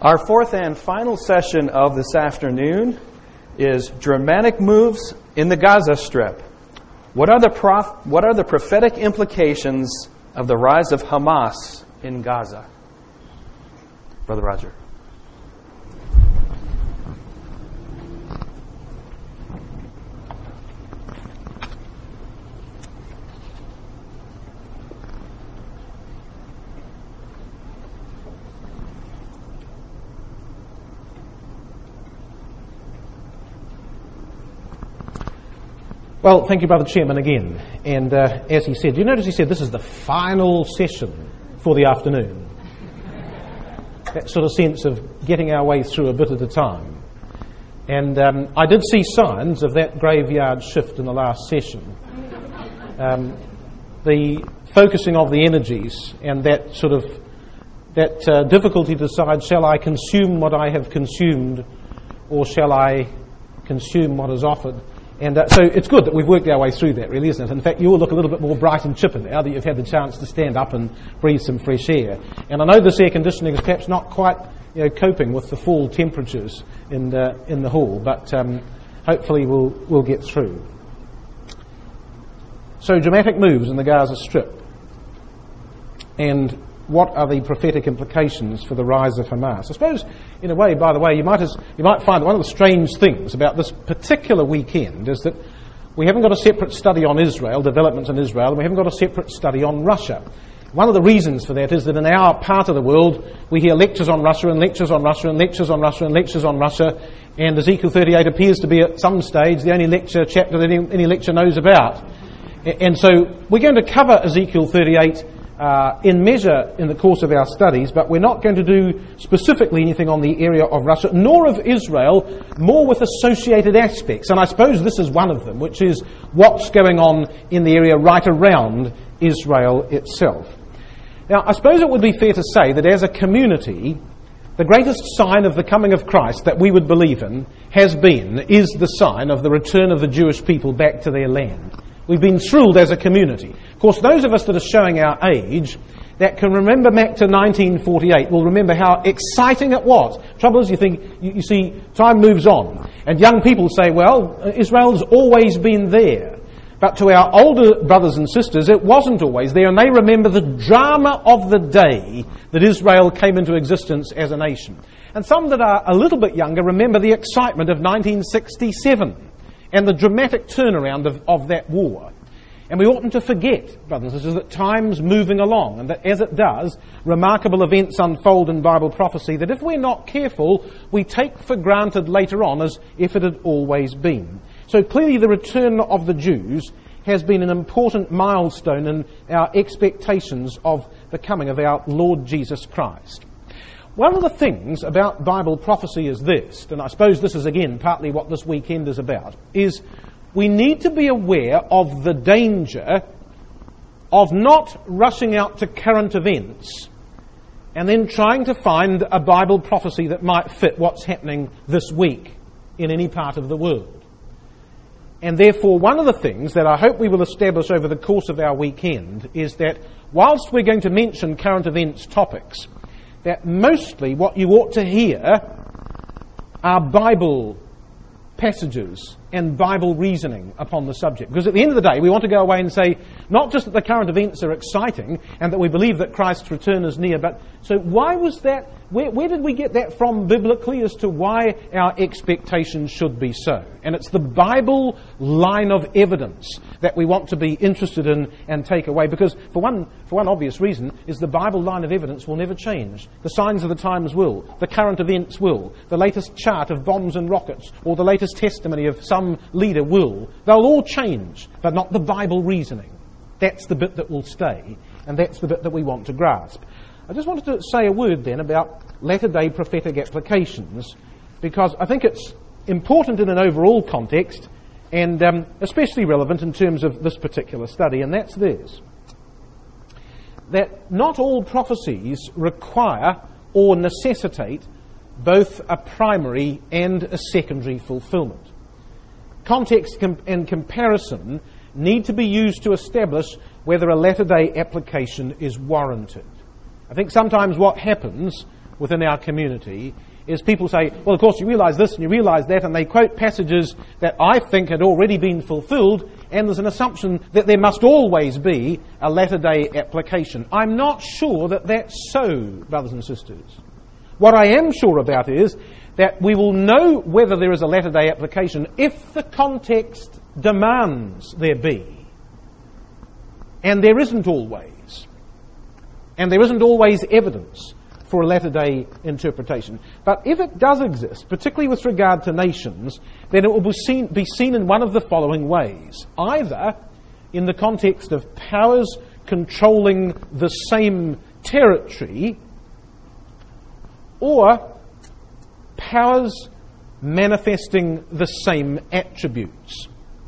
Our fourth and final session of this afternoon is dramatic moves in the Gaza Strip. What are the prophetic implications of the rise of Hamas in Gaza? Brother Roger. Well, thank you, Brother Chairman, again. And as he said, you notice he said this is the final session for the afternoon. That sort of sense of getting our way through a bit at a time. And I did see signs of that graveyard shift in the last session. The focusing of the energies and that sort of difficulty to decide, shall I consume what I have consumed or shall I consume what is offered? And so it's good that we've worked our way through that, really, isn't it? In fact, you all look a little bit more bright and chipper now that you've had the chance to stand up and breathe some fresh air. And I know this air conditioning is perhaps not quite, coping with the fall temperatures in the hall, but hopefully we'll get through. So, dramatic moves in the Gaza Strip. And what are the prophetic implications for the rise of Hamas? I suppose, in a way, by the way, you might find that one of the strange things about this particular weekend is that we haven't got a separate study on Israel, developments in Israel, and we haven't got a separate study on Russia. One of the reasons for that is that in our part of the world, we hear lectures on Russia and lectures on Russia and lectures on Russia and lectures on Russia, and Ezekiel 38 appears to be at some stage the only lecture chapter that any lecture knows about. And so we're going to cover Ezekiel 38 in measure in the course of our studies, but we're not going to do specifically anything on the area of Russia, nor of Israel, more with associated aspects. And I suppose this is one of them, which is what's going on in the area right around Israel itself. Now, I suppose it would be fair to say that as a community, the greatest sign of the coming of Christ that we would believe in is the sign of the return of the Jewish people back to their land. We've been thrilled as a community. Of course, those of us that are showing our age that can remember back to 1948 will remember how exciting it was. Trouble is, you see, time moves on. And young people say, well, Israel's always been there. But to our older brothers and sisters, it wasn't always there. And they remember the drama of the day that Israel came into existence as a nation. And some that are a little bit younger remember the excitement of 1967. And the dramatic turnaround of that war. And we oughtn't to forget, brothers and sisters, that time's moving along, and that as it does, remarkable events unfold in Bible prophecy that if we're not careful, we take for granted later on as if it had always been. So clearly the return of the Jews has been an important milestone in our expectations of the coming of our Lord Jesus Christ. One of the things about Bible prophecy is this, and I suppose this is again partly what this weekend is about, is we need to be aware of the danger of not rushing out to current events and then trying to find a Bible prophecy that might fit what's happening this week in any part of the world. And therefore, one of the things that I hope we will establish over the course of our weekend is that whilst we're going to mention current events topics, that mostly what you ought to hear are Bible passages and Bible reasoning upon the subject. Because at the end of the day, we want to go away and say, not just that the current events are exciting and that we believe that Christ's return is near, but so why was that, where did we get that from biblically as to why our expectations should be so? And it's the Bible line of evidence that we want to be interested in and take away, because for one obvious reason is the Bible line of evidence will never change. The signs of the times will, the current events will, the latest chart of bombs and rockets, or the latest testimony of some leader will. They'll all change, but not the Bible reasoning. That's the bit that will stay, and that's the bit that we want to grasp. I just wanted to say a word then about latter-day prophetic applications, because I think it's important in an overall context, and especially relevant in terms of this particular study, and that's this. That not all prophecies require or necessitate both a primary and a secondary fulfillment. Context and comparison need to be used to establish whether a latter-day application is warranted. I think sometimes what happens within our community is people say, well, of course, you realise this and you realise that, and they quote passages that I think had already been fulfilled, and there's an assumption that there must always be a latter-day application. I'm not sure that that's so, brothers and sisters. What I am sure about is that we will know whether there is a latter-day application if the context demands there be. And there isn't always. And there isn't always evidence for a latter-day interpretation. But if it does exist, particularly with regard to nations, then it will be seen in one of the following ways. Either in the context of powers controlling the same territory, or powers manifesting the same attributes.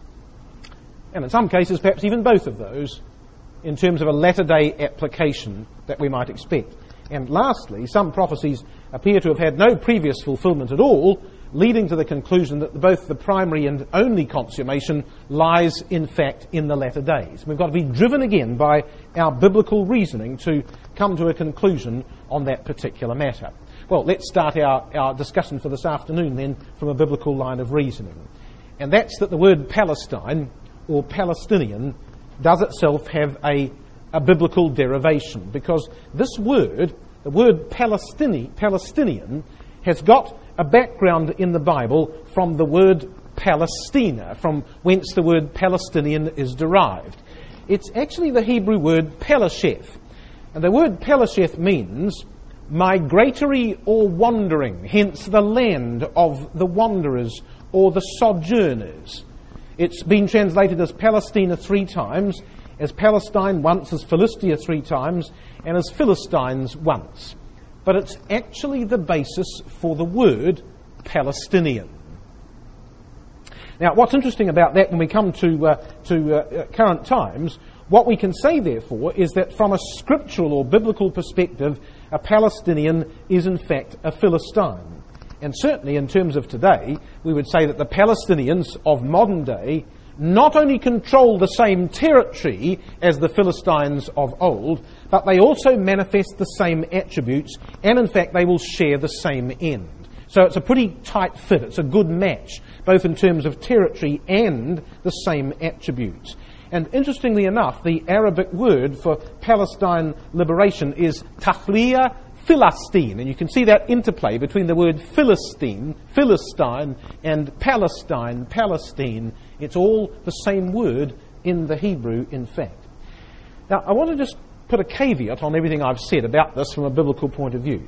And in some cases, perhaps even both of those, in terms of a latter-day application that we might expect. And lastly, some prophecies appear to have had no previous fulfillment at all, leading to the conclusion that both the primary and only consummation lies, in fact, in the latter days. We've got to be driven again by our biblical reasoning to come to a conclusion on that particular matter. Well, let's start our discussion for this afternoon then from a biblical line of reasoning. And that's that the word Palestine, or Palestinian, does itself have a biblical derivation, because this word, the word Palestinian, has got a background in the Bible from the word Palestina, from whence the word Palestinian is derived. It's actually the Hebrew word Pelasheth. And the word Pelasheth means migratory or wandering, hence the land of the wanderers or the sojourners. It's been translated as Palestina 3 times, as Palestine once, as Philistia 3 times, and as Philistines once. But it's actually the basis for the word Palestinian. Now, what's interesting about that when we come to current times, what we can say, therefore, is that from a scriptural or biblical perspective, a Palestinian is in fact a Philistine. And certainly in terms of today, we would say that the Palestinians of modern day not only control the same territory as the Philistines of old, but they also manifest the same attributes, and in fact they will share the same end. So it's a pretty tight fit, it's a good match, both in terms of territory and the same attributes. And interestingly enough, the Arabic word for Palestine liberation is Tahrir Philistine, and you can see that interplay between the word Philistine, and Palestine. It's all the same word in the Hebrew, in fact. Now, I want to just put a caveat on everything I've said about this from a biblical point of view.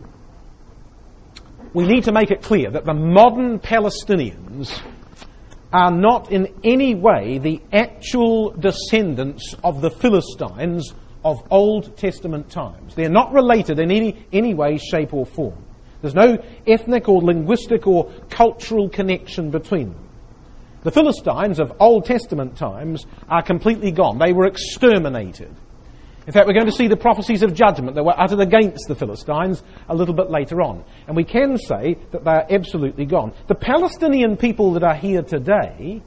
We need to make it clear that the modern Palestinians are not in any way the actual descendants of the Philistines of Old Testament times. They're not related in any way, shape or form. There's no ethnic or linguistic or cultural connection between them. The Philistines of Old Testament times are completely gone. They were exterminated. In fact, we're going to see the prophecies of judgment that were uttered against the Philistines a little bit later on. And we can say that they are absolutely gone. The Palestinian people that are here today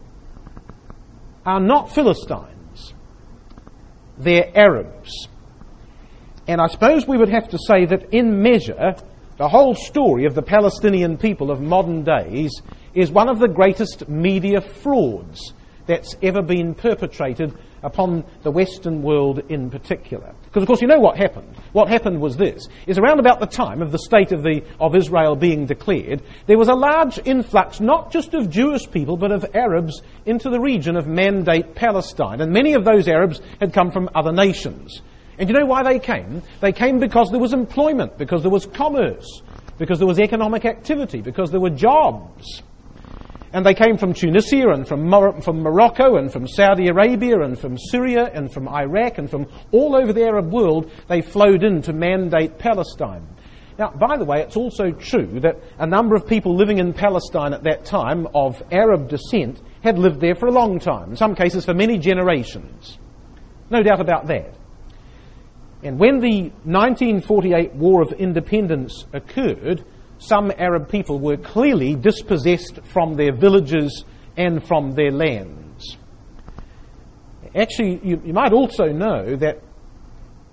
are not Philistines. They're Arabs. And I suppose we would have to say that in measure, the whole story of the Palestinian people of modern days is one of the greatest media frauds that's ever been perpetrated upon the Western world in particular. Because, of course, you know what happened. What happened was this, is around about the time of the state of Israel being declared, there was a large influx, not just of Jewish people, but of Arabs into the region of Mandate Palestine. And many of those Arabs had come from other nations. And you know why they came? They came because there was employment, because there was commerce, because there was economic activity, because there were jobs. And they came from Tunisia and from Morocco and from Saudi Arabia and from Syria and from Iraq and from all over the Arab world. They flowed into Mandate Palestine. Now, by the way, it's also true that a number of people living in Palestine at that time of Arab descent had lived there for a long time, in some cases for many generations. No doubt about that. And when the 1948 War of Independence occurred, some Arab people were clearly dispossessed from their villages and from their lands. Actually, you might also know that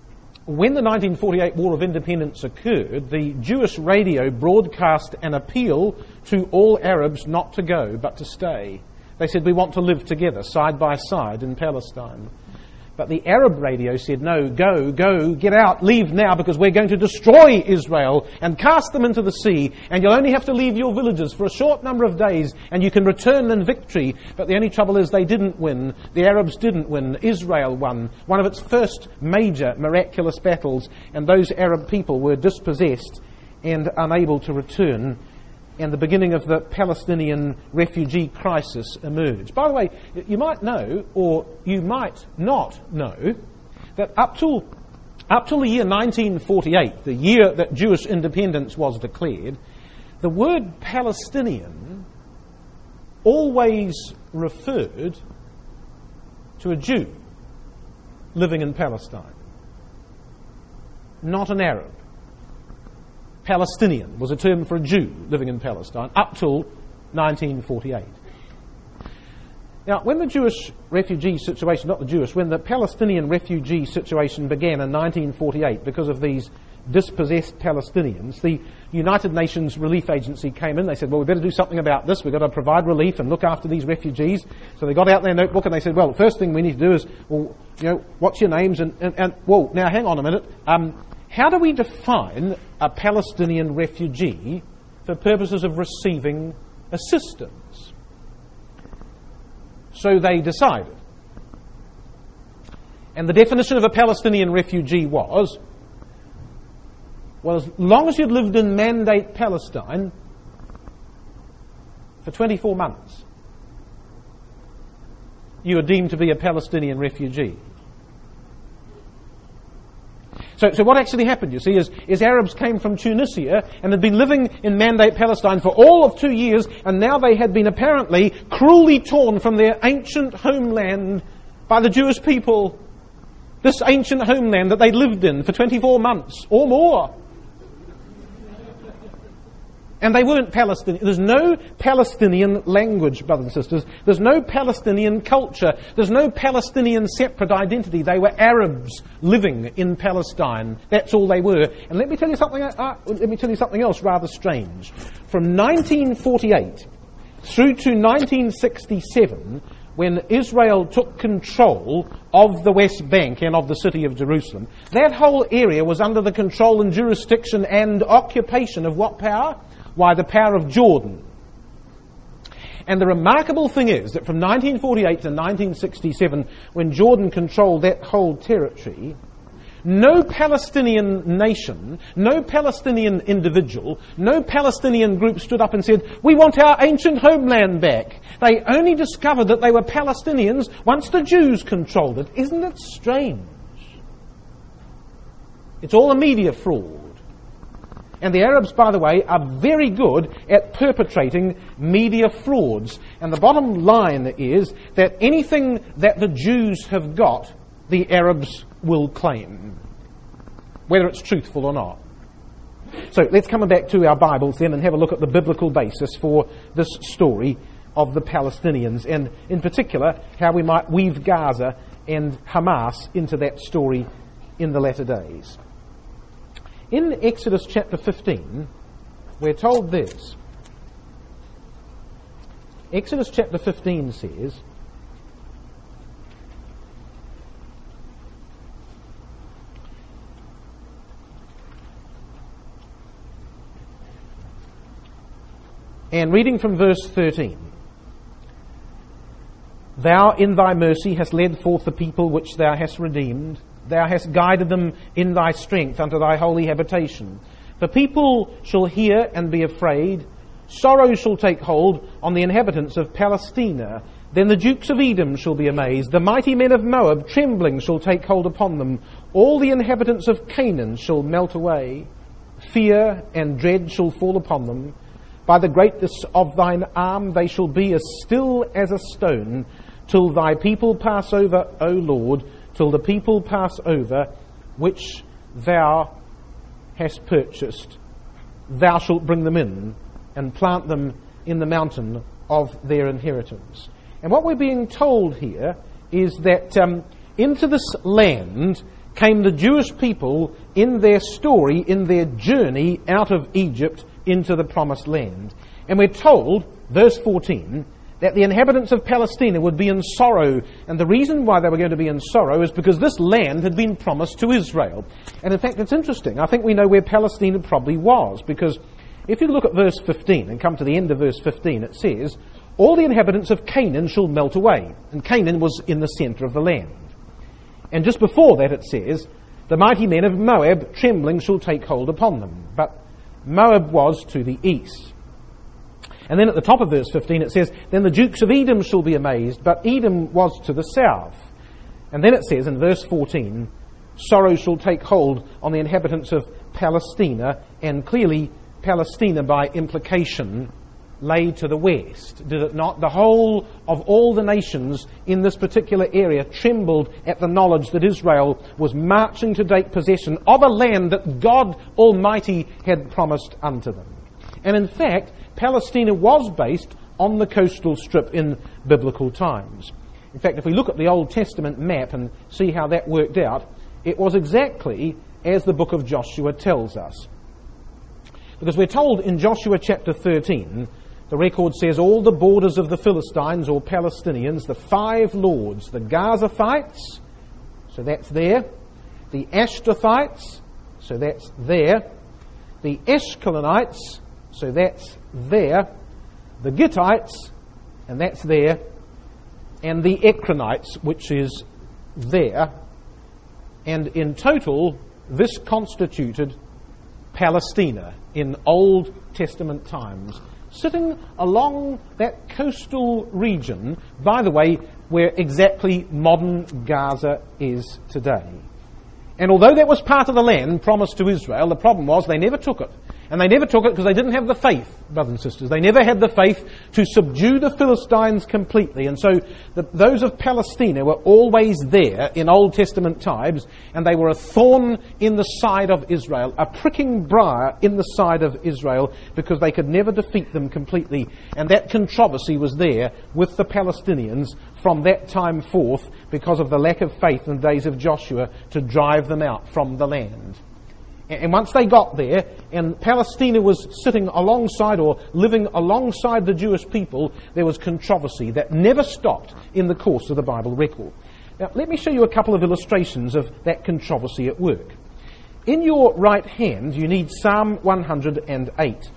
when the 1948 War of Independence occurred, the Jewish radio broadcast an appeal to all Arabs not to go, but to stay. They said, we want to live together, side by side in Palestine. But the Arab radio said, no, go, get out, leave now, because we're going to destroy Israel and cast them into the sea, and you'll only have to leave your villages for a short number of days, and you can return in victory. But the only trouble is they didn't win. The Arabs didn't win. Israel won, one of its first major miraculous battles, and those Arab people were dispossessed and unable to return. And the beginning of the Palestinian refugee crisis emerged. By the way, you might know, or you might not know, that up till the year 1948, the year that Jewish independence was declared, the word Palestinian always referred to a Jew living in Palestine, not an Arab. Palestinian was a term for a Jew living in Palestine up till 1948. Now, when the Jewish refugee situation, when the Palestinian refugee situation began in 1948 because of these dispossessed Palestinians, the United Nations Relief Agency came in. They said, well, we better do something about this. We've got to provide relief and look after these refugees. So they got out their notebook and they said, well, the first thing we need to do is, well, you know, what's your names? And well, now hang on a minute. How do we define a Palestinian refugee for purposes of receiving assistance? So they decided. And the definition of a Palestinian refugee was, well, as long as you'd lived in Mandate Palestine for 24 months, you were deemed to be a Palestinian refugee. So what actually happened, you see, is Arabs came from Tunisia and had been living in Mandate Palestine for all of 2 years, and now they had been apparently cruelly torn from their ancient homeland by the Jewish people. This ancient homeland that they'd lived in for 24 months or more. And they weren't Palestinian. There's no Palestinian language, brothers and sisters. There's no Palestinian culture. There's no Palestinian separate identity. They were Arabs living in Palestine. That's all they were. And let me tell you something else rather strange. From 1948 through to 1967, when Israel took control of the West Bank and of the city of Jerusalem, that whole area was under the control and jurisdiction and occupation of what power? Why, the power of Jordan. And the remarkable thing is that from 1948 to 1967, when Jordan controlled that whole territory, no Palestinian nation, no Palestinian individual, no Palestinian group stood up and said, we want our ancient homeland back. They only discovered that they were Palestinians once the Jews controlled it. Isn't it strange? It's all a media fraud. And the Arabs, by the way, are very good at perpetrating media frauds. And the bottom line is that anything that the Jews have got, the Arabs will claim, whether it's truthful or not. So let's come back to our Bibles then and have a look at the biblical basis for this story of the Palestinians, and in particular how we might weave Gaza and Hamas into that story in the latter days. In Exodus chapter 15, we're told this. Exodus chapter 15 says, and reading from verse 13, Thou in thy mercy hast led forth the people which thou hast redeemed. Thou hast guided them in thy strength unto thy holy habitation. The people shall hear and be afraid. Sorrow shall take hold on the inhabitants of Palestina. Then the dukes of Edom shall be amazed. The mighty men of Moab trembling shall take hold upon them. All the inhabitants of Canaan shall melt away. Fear and dread shall fall upon them. By the greatness of thine arm they shall be as still as a stone, till thy people pass over, O Lord, till the people pass over, which thou hast purchased. Thou shalt bring them in and plant them in the mountain of their inheritance. And what we're being told here is that into this land came the Jewish people in their story, in their journey out of Egypt into the promised land. And we're told, verse 14, that the inhabitants of Palestina would be in sorrow. And the reason why they were going to be in sorrow is because this land had been promised to Israel. And in fact, it's interesting. I think we know where Palestina probably was, because if you look at verse 15 and come to the end of verse 15, it says, all the inhabitants of Canaan shall melt away. And Canaan was in the centre of the land. And just before that it says, the mighty men of Moab trembling shall take hold upon them. But Moab was to the east. And then at the top of verse 15 it says, then the dukes of Edom shall be amazed, but Edom was to the south. And then it says in verse 14, sorrow shall take hold on the inhabitants of Palestina, and clearly Palestina by implication lay to the west, did it not? The whole of all the nations in this particular area trembled at the knowledge that Israel was marching to take possession of a land that God Almighty had promised unto them. And in fact, Palestina was based on the coastal strip in biblical times. In fact, if we look at the Old Testament map and see how that worked out, it was exactly as the book of Joshua tells us. Because we're told in Joshua chapter 13, the record says all the borders of the Philistines or Palestinians, the 5 lords, the Gazathites, so that's there, the Ashtathites, so that's there, the Ashkelonites, so that's there, the Gittites, and that's there, and the Ekronites, which is there. And in total, this constituted Palestina in Old Testament times, sitting along that coastal region, by the way, where exactly modern Gaza is today. And although that was part of the land promised to Israel, the problem was they never took it. And they never took it because they didn't have the faith, brothers and sisters. They never had the faith to subdue the Philistines completely. And so those of Palestina were always there in Old Testament times, and they were a thorn in the side of Israel, a pricking briar in the side of Israel, because they could never defeat them completely. And that controversy was there with the Palestinians from that time forth because of the lack of faith in the days of Joshua to drive them out from the land. And once they got there, and Palestina was sitting alongside or living alongside the Jewish people, there was controversy that never stopped in the course of the Bible record. Now, let me show you a couple of illustrations of that controversy at work. In your right hand, you need Psalm 108.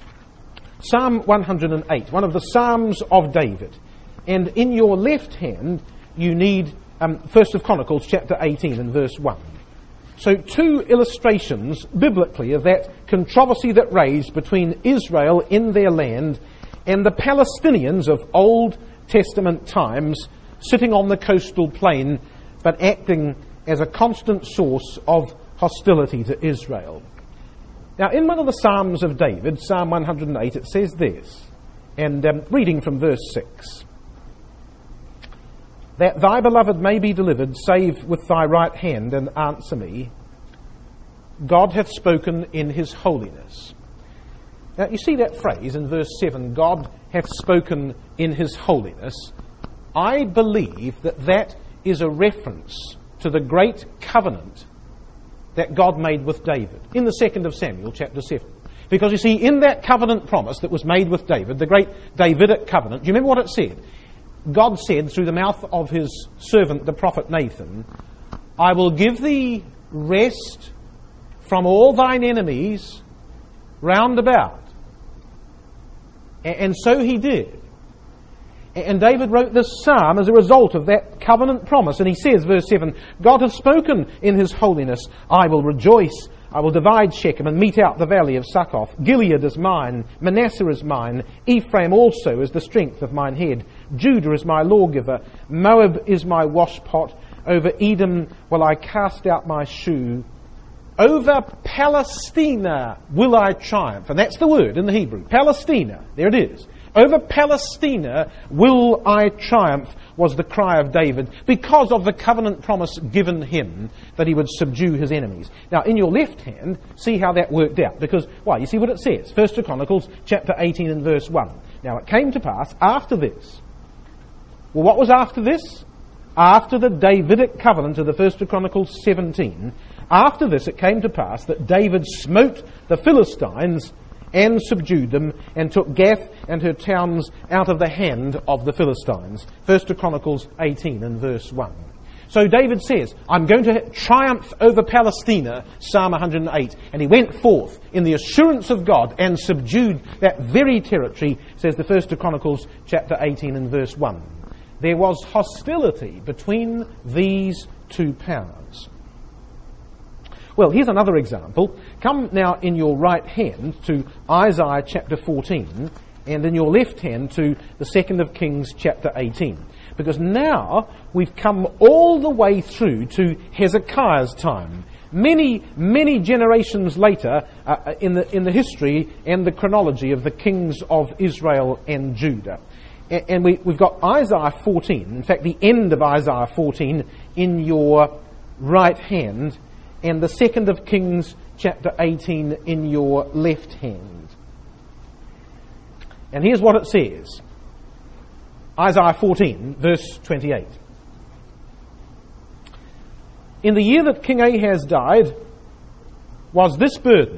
Psalm 108, one of the Psalms of David. And in your left hand, you need 1 Chronicles chapter 18 and verse 1. So 2 illustrations, biblically, of that controversy that raged between Israel in their land and the Palestinians of Old Testament times sitting on the coastal plain but acting as a constant source of hostility to Israel. Now, in one of the Psalms of David, Psalm 108, it says this, and reading from verse 6, that thy beloved may be delivered, save with thy right hand, and answer me. God hath spoken in his holiness. Now, you see that phrase in verse 7, God hath spoken in his holiness. I believe that that is a reference to the great covenant that God made with David in the 2nd of Samuel, chapter 7. Because you see, in that covenant promise that was made with David, the great Davidic covenant, do you remember what it said? God said through the mouth of his servant, the prophet Nathan, I will give thee rest from all thine enemies round about. And so he did. And David wrote this psalm as a result of that covenant promise. And he says, verse 7, God hath spoken in his holiness. I will rejoice. I will divide Shechem and mete out the valley of Succoth. Gilead is mine, Manasseh is mine, Ephraim also is the strength of mine head. Judah is my lawgiver, Moab is my washpot. Over Edom will I cast out my shoe. Over Palestina will I triumph. And that's the word in the Hebrew. Palestina. There it is. Over Palestina will I triumph, was the cry of David, because of the covenant promise given him that he would subdue his enemies. Now, in your left hand, see how that worked out. Because, well, you see what it says. 1 Chronicles chapter 18 and verse 1. Now, it came to pass after this. Well, what was after this? after the Davidic covenant of the 1st Chronicles 17, after this it came to pass that David smote the Philistines and subdued them, and took Gath and her towns out of the hand of the Philistines. 1st Chronicles 18 and verse 1. So David says, I'm going to triumph over Palestina, Psalm 108. And he went forth in the assurance of God and subdued that very territory, says the 1st Chronicles chapter 18 and verse 1. There was hostility between these two powers. Well, here's another example. Come now in your right hand to Isaiah chapter 14, and in your left hand to the 2nd of Kings chapter 18. Because now we've come all the way through to Hezekiah's time. Many, many generations later in the history and the chronology of the kings of Israel and Judah. And we've got Isaiah 14, in fact the end of Isaiah 14 in your right hand, and the 2nd of Kings chapter 18 in your left hand. And here's what it says. Isaiah 14, verse 28. In the year that King Ahaz died was this burden.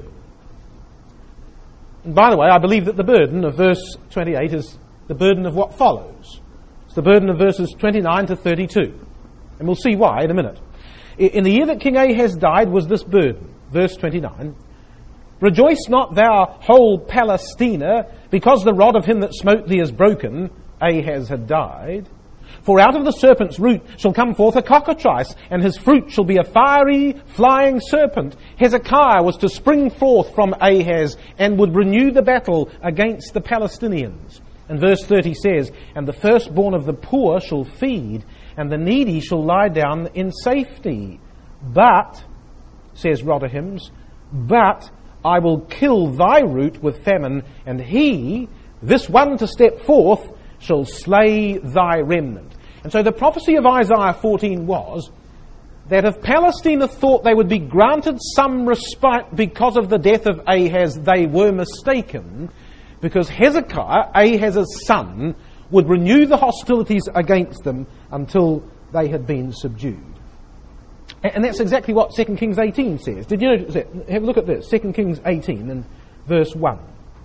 And by the way, I believe that the burden of verse 28 is the burden of what follows. It's the burden of verses 29 to 32. And we'll see why in a minute. In the year that King Ahaz died was this burden. Verse 29. Rejoice not thou whole Palestina, because the rod of him that smote thee is broken. Ahaz had died. For out of the serpent's root shall come forth a cockatrice, and his fruit shall be a fiery, flying serpent. Hezekiah was to spring forth from Ahaz, and would renew the battle against the Palestinians. And verse 30 says, And the firstborn of the poor shall feed, and the needy shall lie down in safety. But, says Rotherhams, but I will kill thy root with famine, and he, this one to step forth, shall slay thy remnant. And so the prophecy of Isaiah 14 was that if Palestina thought they would be granted some respite because of the death of Ahaz, they were mistaken, because Hezekiah, Ahaz's son, would renew the hostilities against them until they had been subdued. And that's exactly what 2 Kings 18 says. Did you notice that? Have a look at this. 2 Kings 18 and verse 1.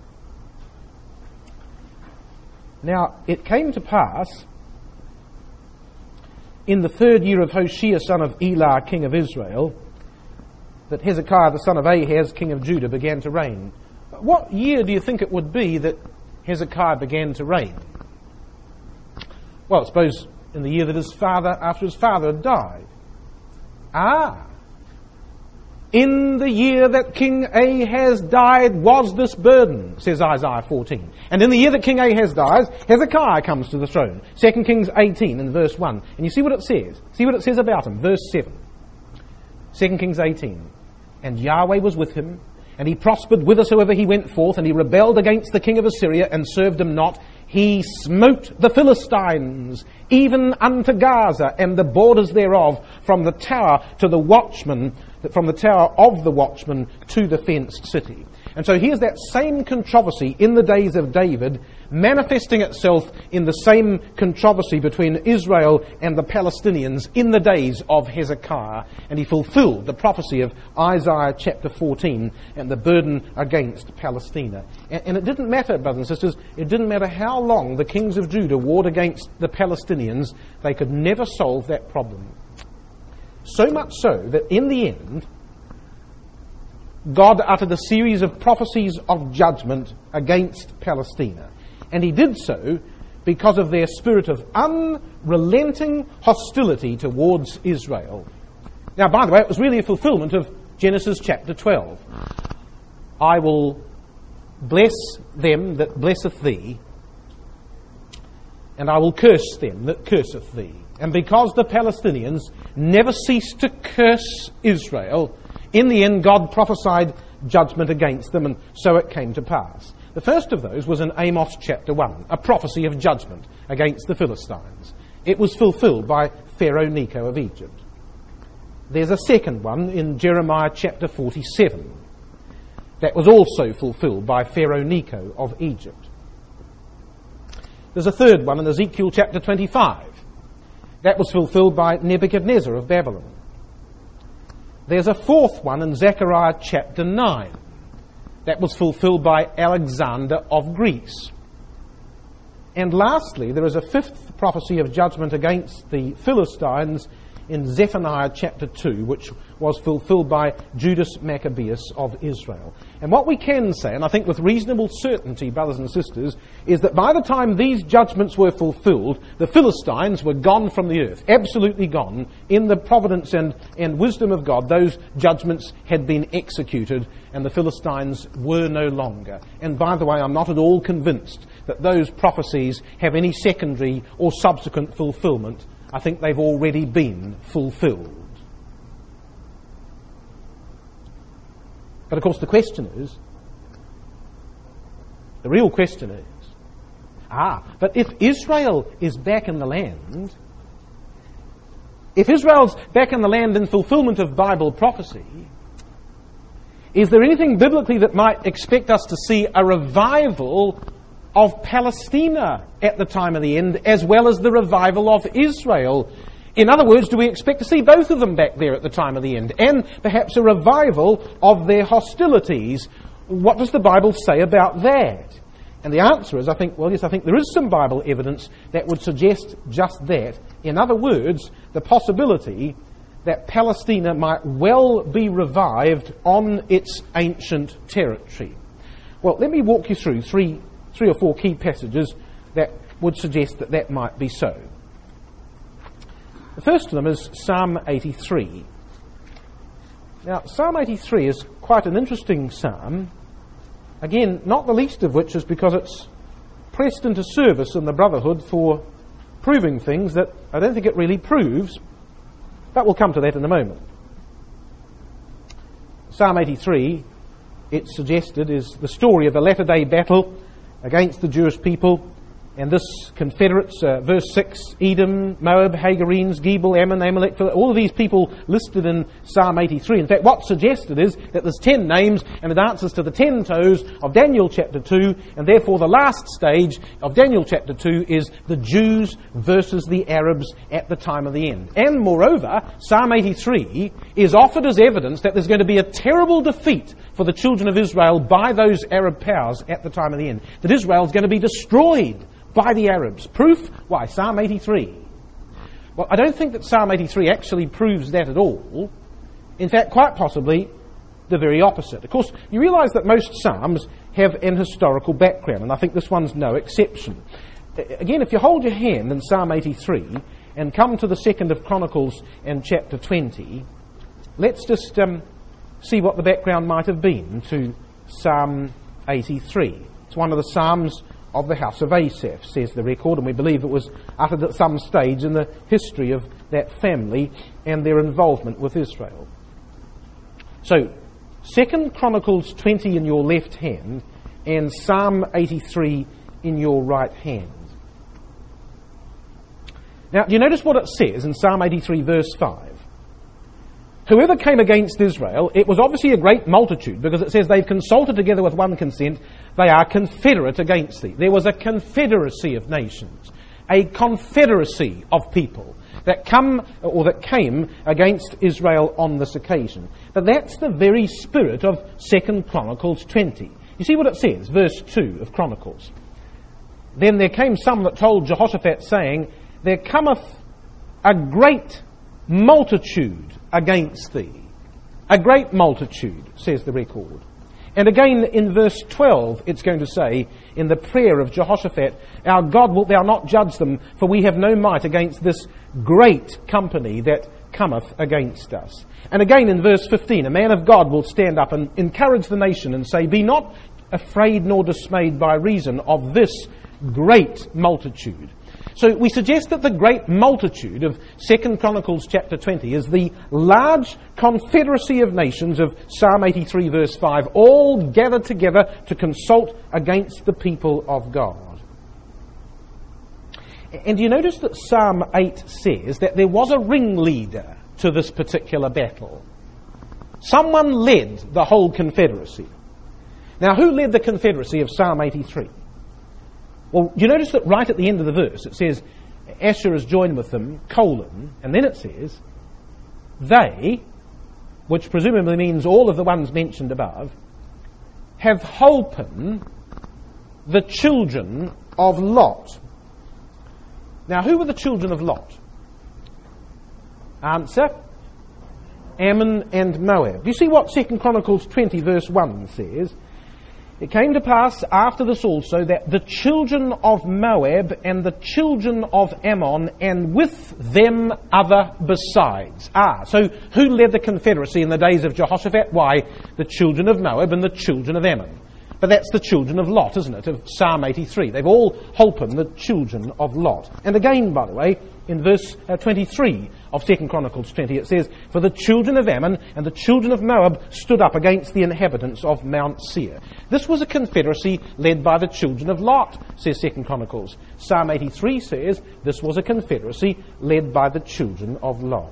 Now, it came to pass in the 3rd year of Hoshea, son of Elah, king of Israel, that Hezekiah, the son of Ahaz, king of Judah, began to reign. What year do you think it would be that Hezekiah began to reign? Well, I suppose in the year that after his father had died. In the year that King Ahaz died was this burden, says Isaiah 14. And in the year that King Ahaz dies, Hezekiah comes to the throne. 2 Kings 18 and verse 1. And you see what it says? See what it says about him. Verse 7. 2 Kings 18. And Yahweh was with him, and he prospered whithersoever he went forth, and he rebelled against the king of Assyria, and served him not. He smote the Philistines, even unto Gaza, and the borders thereof, from the tower to the watchman, from the tower of the watchman to the fenced city. And so here's that same controversy in the days of David, manifesting itself in the same controversy between Israel and the Palestinians in the days of Hezekiah. And he fulfilled the prophecy of Isaiah chapter 14 and the burden against Palestina. And it didn't matter, brothers and sisters, it didn't matter how long the kings of Judah warred against the Palestinians, they could never solve that problem. So much so that in the end, God uttered a series of prophecies of judgment against Palestina. And he did so because of their spirit of unrelenting hostility towards Israel. Now, by the way, it was really a fulfillment of Genesis chapter 12. I will bless them that blesseth thee, and I will curse them that curseth thee. And because the Palestinians never ceased to curse Israel, in the end God prophesied judgment against them, and so it came to pass. The first of those was in Amos chapter 1, a prophecy of judgment against the Philistines. It was fulfilled by Pharaoh Necho of Egypt. There's a second one in Jeremiah chapter 47. That was also fulfilled by Pharaoh Necho of Egypt. There's a third one in Ezekiel chapter 25. That was fulfilled by Nebuchadnezzar of Babylon. There's a fourth one in Zechariah chapter 9. That was fulfilled by Alexander of Greece. And lastly, there is a fifth prophecy of judgment against the Philistines in Zephaniah chapter 2, which was fulfilled by Judas Maccabeus of Israel. And what we can say, and I think with reasonable certainty, brothers and sisters, is that by the time these judgments were fulfilled, the Philistines were gone from the earth, absolutely gone. In the providence and wisdom of God, those judgments had been executed, and the Philistines were no longer. And by the way, I'm not at all convinced that those prophecies have any secondary or subsequent fulfillment. I think they've already been fulfilled. But of course the real question is, but if Israel is back in the land, if Israel's back in the land in fulfillment of Bible prophecy, is there anything biblically that might expect us to see a revival of Palestina at the time of the end, as well as the revival of Israel? In other words, do we expect to see both of them back there at the time of the end, and perhaps a revival of their hostilities? What does the Bible say about that? And the answer is, I think there is some Bible evidence that would suggest just that. In other words, the possibility that Palestina might well be revived on its ancient territory. Well, let me walk you through three or four key passages that would suggest that that might be so. The first of them is Psalm 83. Now, Psalm 83 is quite an interesting psalm. Again, not the least of which is because it's pressed into service in the brotherhood for proving things that I don't think it really proves, but we'll come to that in a moment. Psalm 83, it's suggested, is the story of a latter-day battle against the Jewish people, and this confederates, verse 6, Edom, Moab, Hagarenes, Gebal, Ammon, Amalek, all of these people listed in Psalm 83. In fact, what's suggested is that there's 10 names, and it answers to the 10 toes of Daniel chapter 2, and therefore the last stage of Daniel chapter 2 is the Jews versus the Arabs at the time of the end. And moreover, Psalm 83 is offered as evidence that there's going to be a terrible defeat for the children of Israel by those Arab powers at the time of the end. That Israel is going to be destroyed by the Arabs. Proof? Why? Psalm 83. Well, I don't think that Psalm 83 actually proves that at all. In fact, quite possibly the very opposite. Of course, you realise that most psalms have an historical background, and I think this one's no exception. Again, if you hold your hand in Psalm 83 and come to the 2nd of Chronicles and chapter 20, let's just see what the background might have been to Psalm 83. It's one of the psalms of the house of Asaph, says the record, and we believe it was uttered at some stage in the history of that family and their involvement with Israel. So, 2nd Chronicles 20 in your left hand and Psalm 83 in your right hand. Now, do you notice what it says in Psalm 83 verse 5? Whoever came against Israel, it was obviously a great multitude, because it says they've consulted together with one consent, they are confederate against thee. There was a confederacy of nations, a confederacy of people that came against Israel on this occasion. But that's the very spirit of 2nd Chronicles 20. You see what it says, verse 2 of Chronicles. Then there came some that told Jehoshaphat, saying, there cometh a great multitude against thee. A great multitude, says the record. And again in verse 12 it's going to say, in the prayer of Jehoshaphat, our God, wilt thou not judge them, for we have no might against this great company that cometh against us. And again in verse 15, a man of God will stand up and encourage the nation and say, be not afraid nor dismayed by reason of this great multitude. So we suggest that the great multitude of 2nd Chronicles chapter 20 is the large confederacy of nations of Psalm 83 verse 5, all gathered together to consult against the people of God. And you notice that Psalm 8 says that there was a ringleader to this particular battle. Someone led the whole confederacy. Now, who led the confederacy of Psalm 83? Well, you notice that right at the end of the verse it says, Asher is joined with them, and then it says, they, which presumably means all of the ones mentioned above, have holpen the children of Lot. Now, who were the children of Lot? Answer, Ammon and Moab. Do you see what 2 Chronicles 20 verse 1 says? It came to pass after this also that the children of Moab and the children of Ammon and with them other besides. So who led the confederacy in the days of Jehoshaphat? Why, the children of Moab and the children of Ammon. But that's the children of Lot, isn't it, of Psalm 83. They've all holpen the children of Lot. And again, by the way, in verse 23 of 2 Chronicles 20, it says, for the children of Ammon and the children of Moab stood up against the inhabitants of Mount Seir. This was a confederacy led by the children of Lot, says 2 Chronicles. Psalm 83 says this was a confederacy led by the children of Lot.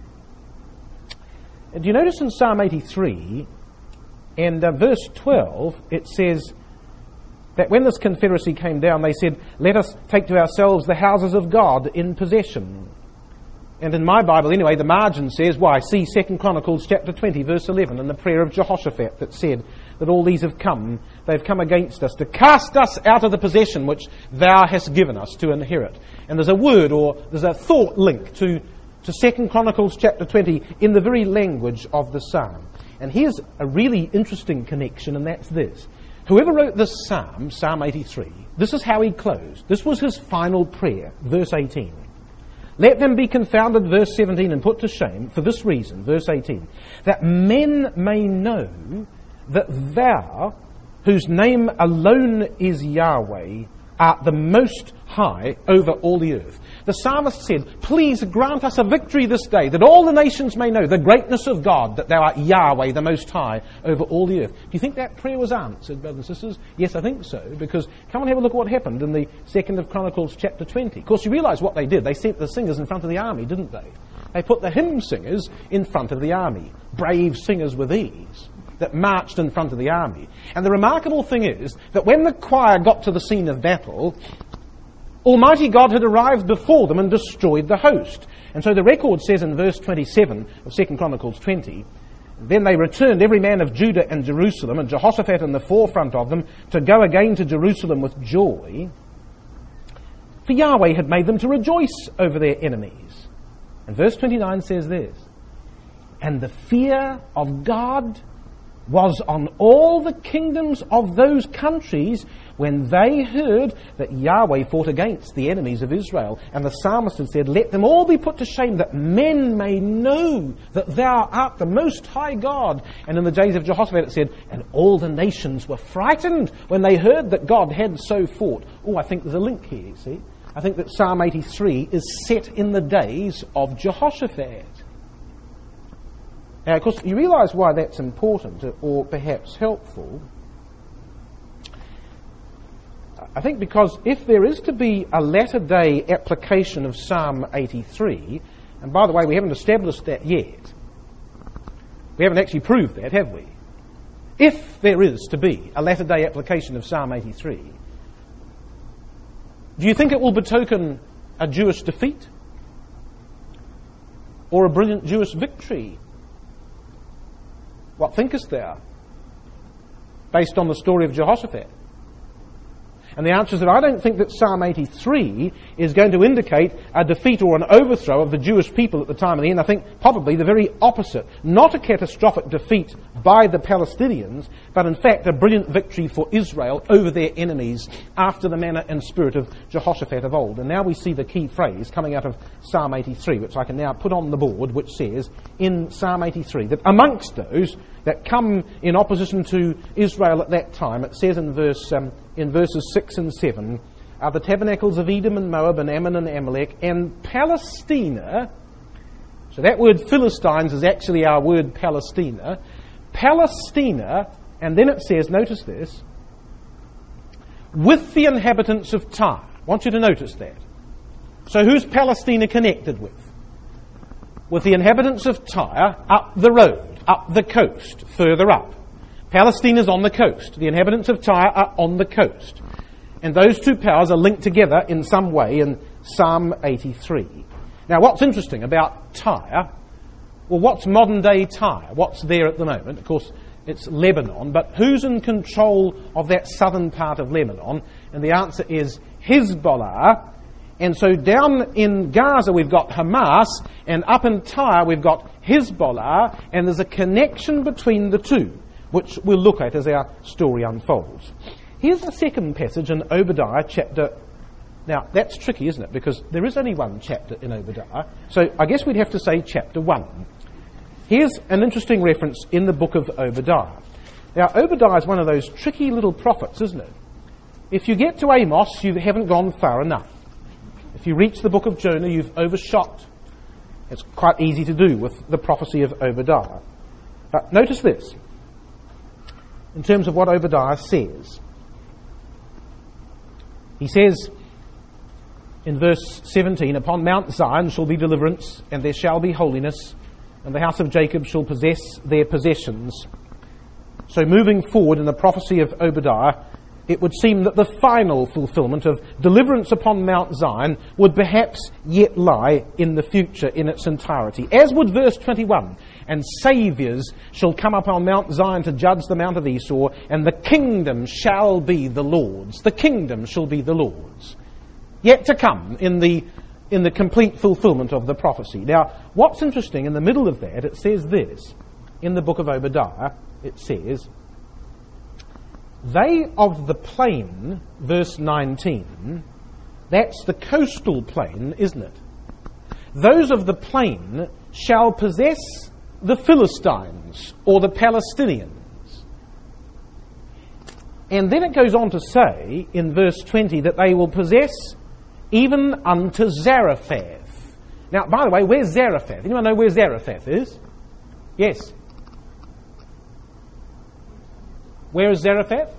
And do you notice in Psalm 83, and verse 12, it says that when this confederacy came down, they said, let us take to ourselves the houses of God in possession. And in my Bible, anyway, the margin says, why? See 2 Chronicles chapter 20, verse 11, and the prayer of Jehoshaphat that said that all these have come, they've come against us, to cast us out of the possession which thou hast given us to inherit. And there's a word, or there's a thought link to 2 Chronicles chapter 20 in the very language of the psalm. And here's a really interesting connection, and that's this. Whoever wrote this psalm, Psalm 83, this is how he closed. This was his final prayer, verse 18. Let them be confounded, verse 17, and put to shame, for this reason, verse 18, that men may know that thou, whose name alone is Yahweh, art the most high over all the earth. The psalmist said, please grant us a victory this day, that all the nations may know the greatness of God, that thou art Yahweh, the most high over all the earth. Do you think that prayer was answered, brothers and sisters? Yes, I think so, because come and have a look at what happened in the 2nd of Chronicles chapter 20. Of course, you realise what they did. They sent the singers in front of the army, didn't they? They put the hymn singers in front of the army. Brave singers were these that marched in front of the army. And the remarkable thing is that when the choir got to the scene of battle, Almighty God had arrived before them and destroyed the host. And so the record says in verse 27 of 2 Chronicles 20, then they returned, every man of Judah and Jerusalem, and Jehoshaphat in the forefront of them, to go again to Jerusalem with joy. For Yahweh had made them to rejoice over their enemies. And verse 29 says this, and the fear of God was on all the kingdoms of those countries when they heard that Yahweh fought against the enemies of Israel. And the psalmist had said, let them all be put to shame, that men may know that thou art the most high God. And in the days of Jehoshaphat it said, and all the nations were frightened when they heard that God had so fought. Oh, I think there's a link here, you see. I think that Psalm 83 is set in the days of Jehoshaphat. Now, of course, you realise why that's important, or perhaps helpful. I think because if there is to be a latter-day application of Psalm 83, and by the way, we haven't established that yet. We haven't actually proved that, have we? If there is to be a latter-day application of Psalm 83, do you think it will betoken a Jewish defeat? Or a brilliant Jewish victory? What thinkest thou? Based on the story of Jehoshaphat. And the answer is that I don't think that Psalm 83 is going to indicate a defeat or an overthrow of the Jewish people at the time of the end. I think probably the very opposite. Not a catastrophic defeat by the Palestinians, but in fact a brilliant victory for Israel over their enemies after the manner and spirit of Jehoshaphat of old. And now we see the key phrase coming out of Psalm 83, which I can now put on the board, which says in Psalm 83 that amongst those that come in opposition to Israel at that time, it says in verses 6 and 7, are the tabernacles of Edom and Moab and Ammon and Amalek and Palestina. So that word Philistines is actually our word Palestina. Palestina, and then it says, notice this, with the inhabitants of Tyre. I want you to notice that. So who's Palestina connected with? With the inhabitants of Tyre up the road, up the coast, further up. Palestine is on the coast. The inhabitants of Tyre are on the coast. And those two powers are linked together in some way, and Psalm 83. Now, what's interesting about Tyre, well, what's modern-day Tyre? What's there at the moment? Of course, it's Lebanon, but who's in control of that southern part of Lebanon? And the answer is Hezbollah. And so down in Gaza we've got Hamas, and up in Tyre we've got Hezbollah, and there's a connection between the two, which we'll look at as our story unfolds. Here's the second passage in Obadiah chapter. Now, that's tricky, isn't it? Because there is only one chapter in Obadiah. So I guess we'd have to say chapter 1. Here's an interesting reference in the book of Obadiah. Now, Obadiah is one of those tricky little prophets, isn't it? If you get to Amos, you haven't gone far enough. If you reach the book of Jonah, you've overshot. It's quite easy to do with the prophecy of Obadiah. But notice this, in terms of what Obadiah says. He says in verse 17, "Upon Mount Zion shall be deliverance, and there shall be holiness, and the house of Jacob shall possess their possessions." So moving forward in the prophecy of Obadiah, it would seem that the final fulfillment of deliverance upon Mount Zion would perhaps yet lie in the future in its entirety. As would verse 21, "And saviours shall come up on Mount Zion to judge the mount of Esau, and the kingdom shall be the Lord's." The kingdom shall be the Lord's. Yet to come in the complete fulfillment of the prophecy. Now, what's interesting, in the middle of that, it says this. In the book of Obadiah, it says, "They of the plain," verse 19, that's the coastal plain, isn't it? "Those of the plain shall possess the Philistines," or the Palestinians. And then it goes on to say, in verse 20, that they will possess even unto Zarephath. Now, by the way, where's Zarephath? Anyone know where Zarephath is? Yes. Where is Zarephath?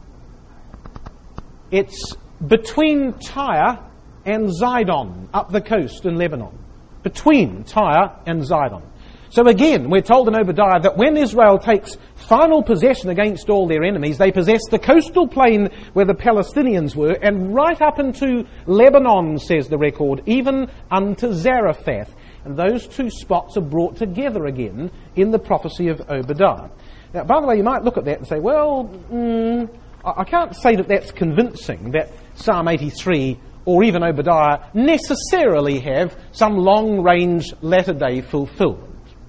It's between Tyre and Zidon, up the coast in Lebanon. Between Tyre and Zidon. So again, we're told in Obadiah that when Israel takes final possession against all their enemies, they possess the coastal plain where the Palestinians were, and right up into Lebanon, says the record, even unto Zarephath. And those two spots are brought together again in the prophecy of Obadiah. Now, by the way, you might look at that and say, well, I can't say that that's convincing, that Psalm 83 or even Obadiah necessarily have some long-range latter-day fulfillment.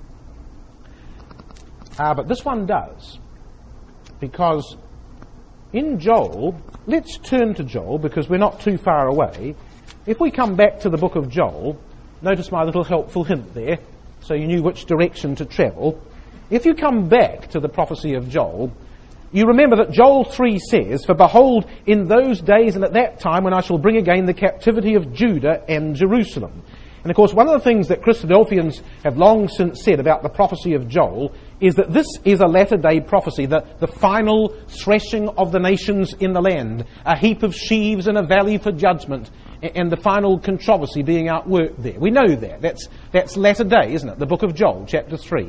But this one does, because in Joel, let's turn to Joel because we're not too far away. If we come back to the book of Joel, notice my little helpful hint there, so you knew which direction to travel. If you come back to the prophecy of Joel, you remember that Joel 3 says, "For behold, in those days and at that time when I shall bring again the captivity of Judah and Jerusalem." And of course, one of the things that Christadelphians have long since said about the prophecy of Joel is that this is a latter-day prophecy, the final threshing of the nations in the land, a heap of sheaves and a valley for judgment, and the final controversy being outworked there. We know that. That's latter day, isn't it? The book of Joel, chapter 3.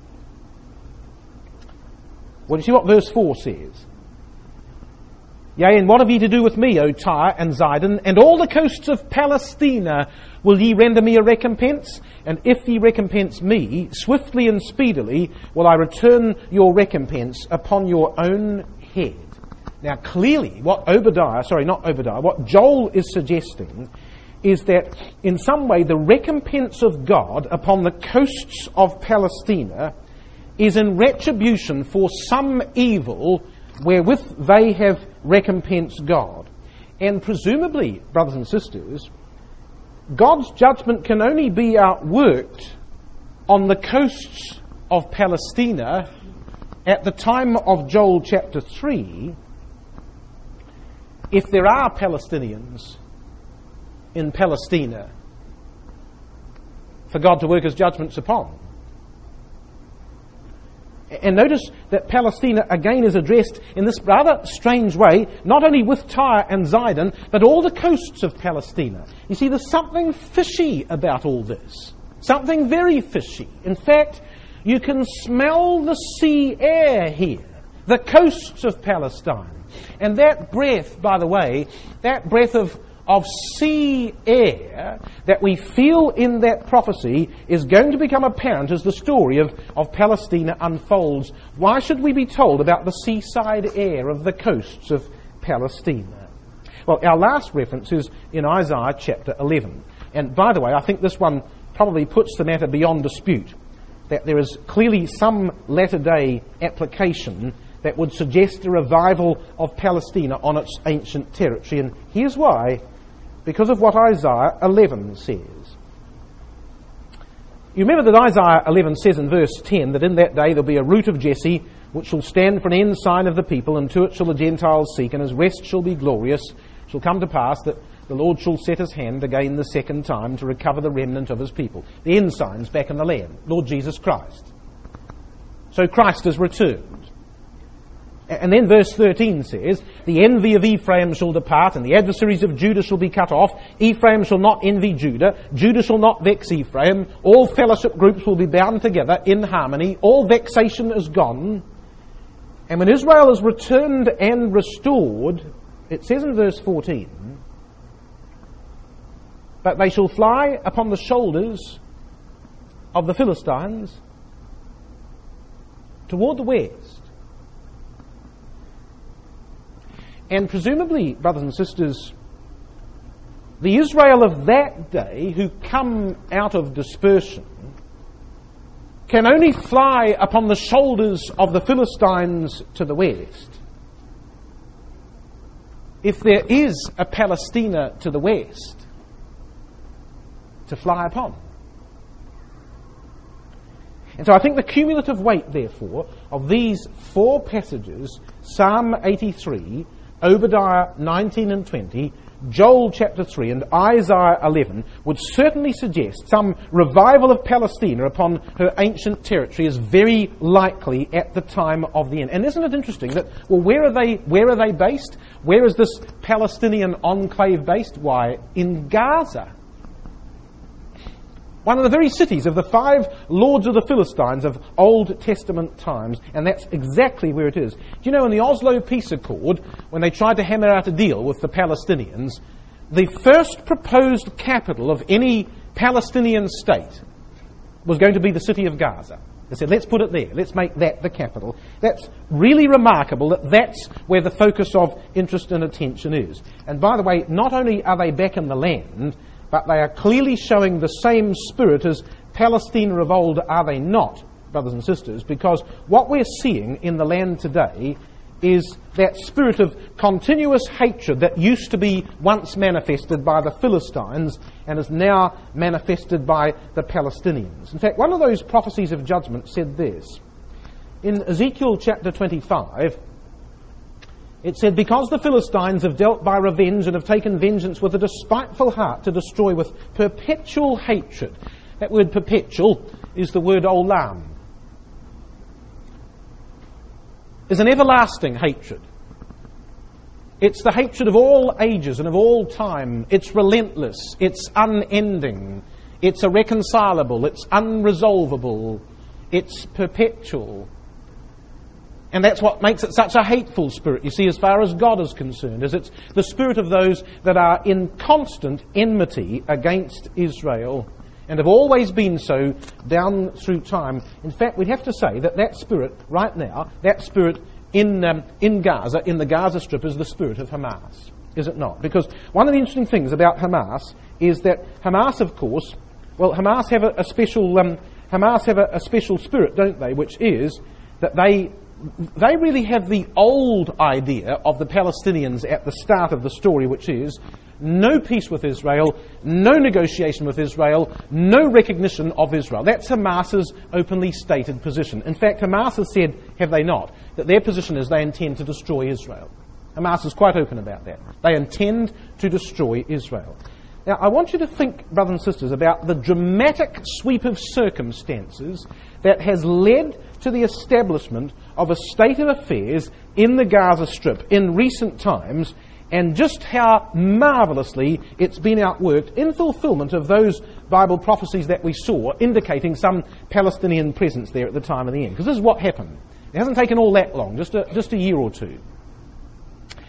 Well, you see what verse 4 says? "Yea, and what have ye to do with me, O Tyre and Zidon, and all the coasts of Palestina? Will ye render me a recompense? And if ye recompense me, swiftly and speedily will I return your recompense upon your own head." Now, clearly, what Joel is suggesting is that in some way the recompense of God upon the coasts of Palestina is in retribution for some evil wherewith they have recompensed God. And presumably, brothers and sisters, God's judgment can only be outworked on the coasts of Palestina at the time of Joel chapter 3 if there are Palestinians in Palestina for God to work his judgments upon. And notice that Palestina again is addressed in this rather strange way, not only with Tyre and Zidon, but all the coasts of Palestina. You see, there's something fishy about all this. Something very fishy. In fact, you can smell the sea air here. The coasts of Palestine. And that breath, by the way, that breath of of sea air that we feel in that prophecy is going to become apparent as the story of Palestina unfolds. Why should we be told about the seaside air of the coasts of Palestina? Well, our last reference is in Isaiah chapter 11. And by the way, I think this one probably puts the matter beyond dispute, that there is clearly some latter-day application that would suggest a revival of Palestina on its ancient territory. And here's why: because of what Isaiah 11 says. You remember that Isaiah 11 says in verse 10 that in that day there'll be a root of Jesse which shall stand for an ensign of the people, and to it shall the Gentiles seek, and his rest shall be glorious. It shall come to pass that the Lord shall set his hand again the second time to recover the remnant of his people. The ensign's back in the land, Lord Jesus Christ. So Christ has returned. And then verse 13 says, the envy of Ephraim shall depart, and the adversaries of Judah shall be cut off. Ephraim shall not envy Judah. Judah shall not vex Ephraim. All fellowship groups will be bound together in harmony. All vexation is gone. And when Israel is returned and restored, it says in verse 14, but they shall fly upon the shoulders of the Philistines toward the west. And presumably, brothers and sisters, the Israel of that day who come out of dispersion can only fly upon the shoulders of the Philistines to the west if there is a Palestina to the west to fly upon. And so I think the cumulative weight, therefore, of these four passages, Psalm 83, Obadiah 19 and 20, Joel chapter 3 and Isaiah 11 would certainly suggest some revival of Palestina upon her ancient territory is very likely at the time of the end. And isn't it interesting that, well, where are they based? Where is this Palestinian enclave based? Why, in Gaza. One of the very cities of the 5 lords of the Philistines of Old Testament times, and that's exactly where it is. Do you know, in the Oslo Peace Accord, when they tried to hammer out a deal with the Palestinians, the first proposed capital of any Palestinian state was going to be the city of Gaza. They said, let's put it there, let's make that the capital. That's really remarkable that that's where the focus of interest and attention is. And by the way, not only are they back in the land, but they are clearly showing the same spirit as Palestina of old, are they not, brothers and sisters? Because what we're seeing in the land today is that spirit of continuous hatred that used to be once manifested by the Philistines and is now manifested by the Palestinians. In fact, one of those prophecies of judgment said this. In Ezekiel chapter 25, it said, because the Philistines have dealt by revenge and have taken vengeance with a despiteful heart to destroy with perpetual hatred. That word perpetual is the word olam. Is an everlasting hatred. It's the hatred of all ages and of all time. It's relentless. It's unending. It's irreconcilable. It's unresolvable. It's perpetual. And that's what makes it such a hateful spirit, you see, as far as God is concerned, is it's the spirit of those that are in constant enmity against Israel and have always been so down through time. In fact, we'd have to say that that spirit right now, that spirit in Gaza, in the Gaza Strip, is the spirit of Hamas, is it not? Because one of the interesting things about Hamas is that Hamas, of course, well, Hamas have a special spirit, don't they, which is that they really have the old idea of the Palestinians at the start of the story, which is no peace with Israel, no negotiation with Israel, no recognition of Israel. That's Hamas's openly stated position. In fact, Hamas has said, have they not, that their position is they intend to destroy Israel. Hamas is quite open about that. They intend to destroy Israel. Now, I want you to think, brothers and sisters, about the dramatic sweep of circumstances that has led to the establishment of a state of affairs in the Gaza Strip in recent times, and just how marvellously it's been outworked in fulfillment of those Bible prophecies that we saw, indicating some Palestinian presence there at the time of the end. Because this is what happened. It hasn't taken all that long, just a year or two.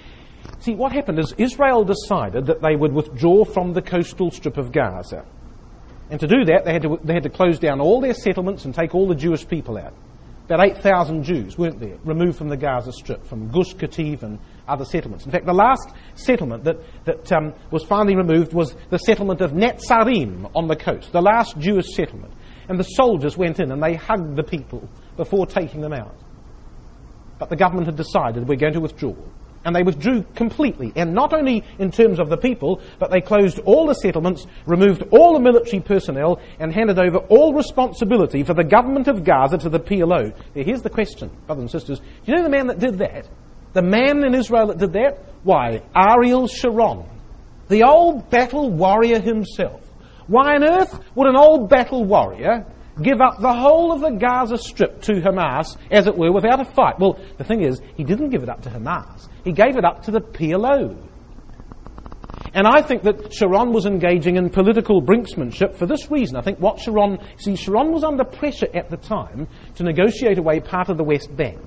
See, what happened is Israel decided that they would withdraw from the coastal strip of Gaza. And to do that, they had to close down all their settlements and take all the Jewish people out. About 8,000 Jews, weren't there, removed from the Gaza Strip, from Gush Katif and other settlements. In fact, the last settlement that was finally removed was the settlement of Netzarim on the coast, the last Jewish settlement. And the soldiers went in and they hugged the people before taking them out. But the government had decided we're going to withdraw. And they withdrew completely, and not only in terms of the people, but they closed all the settlements, removed all the military personnel, and handed over all responsibility for the government of Gaza to the PLO. Now, here's the question, brothers and sisters. Do you know the man that did that? The man in Israel that did that? Why, Ariel Sharon, the old battle warrior himself. Why on earth would an old battle warrior give up the whole of the Gaza Strip to Hamas, as it were, without a fight? Well, the thing is, he didn't give it up to Hamas. He gave it up to the PLO. And I think that Sharon was engaging in political brinksmanship for this reason. I think what Sharon was under pressure at the time to negotiate away part of the West Bank.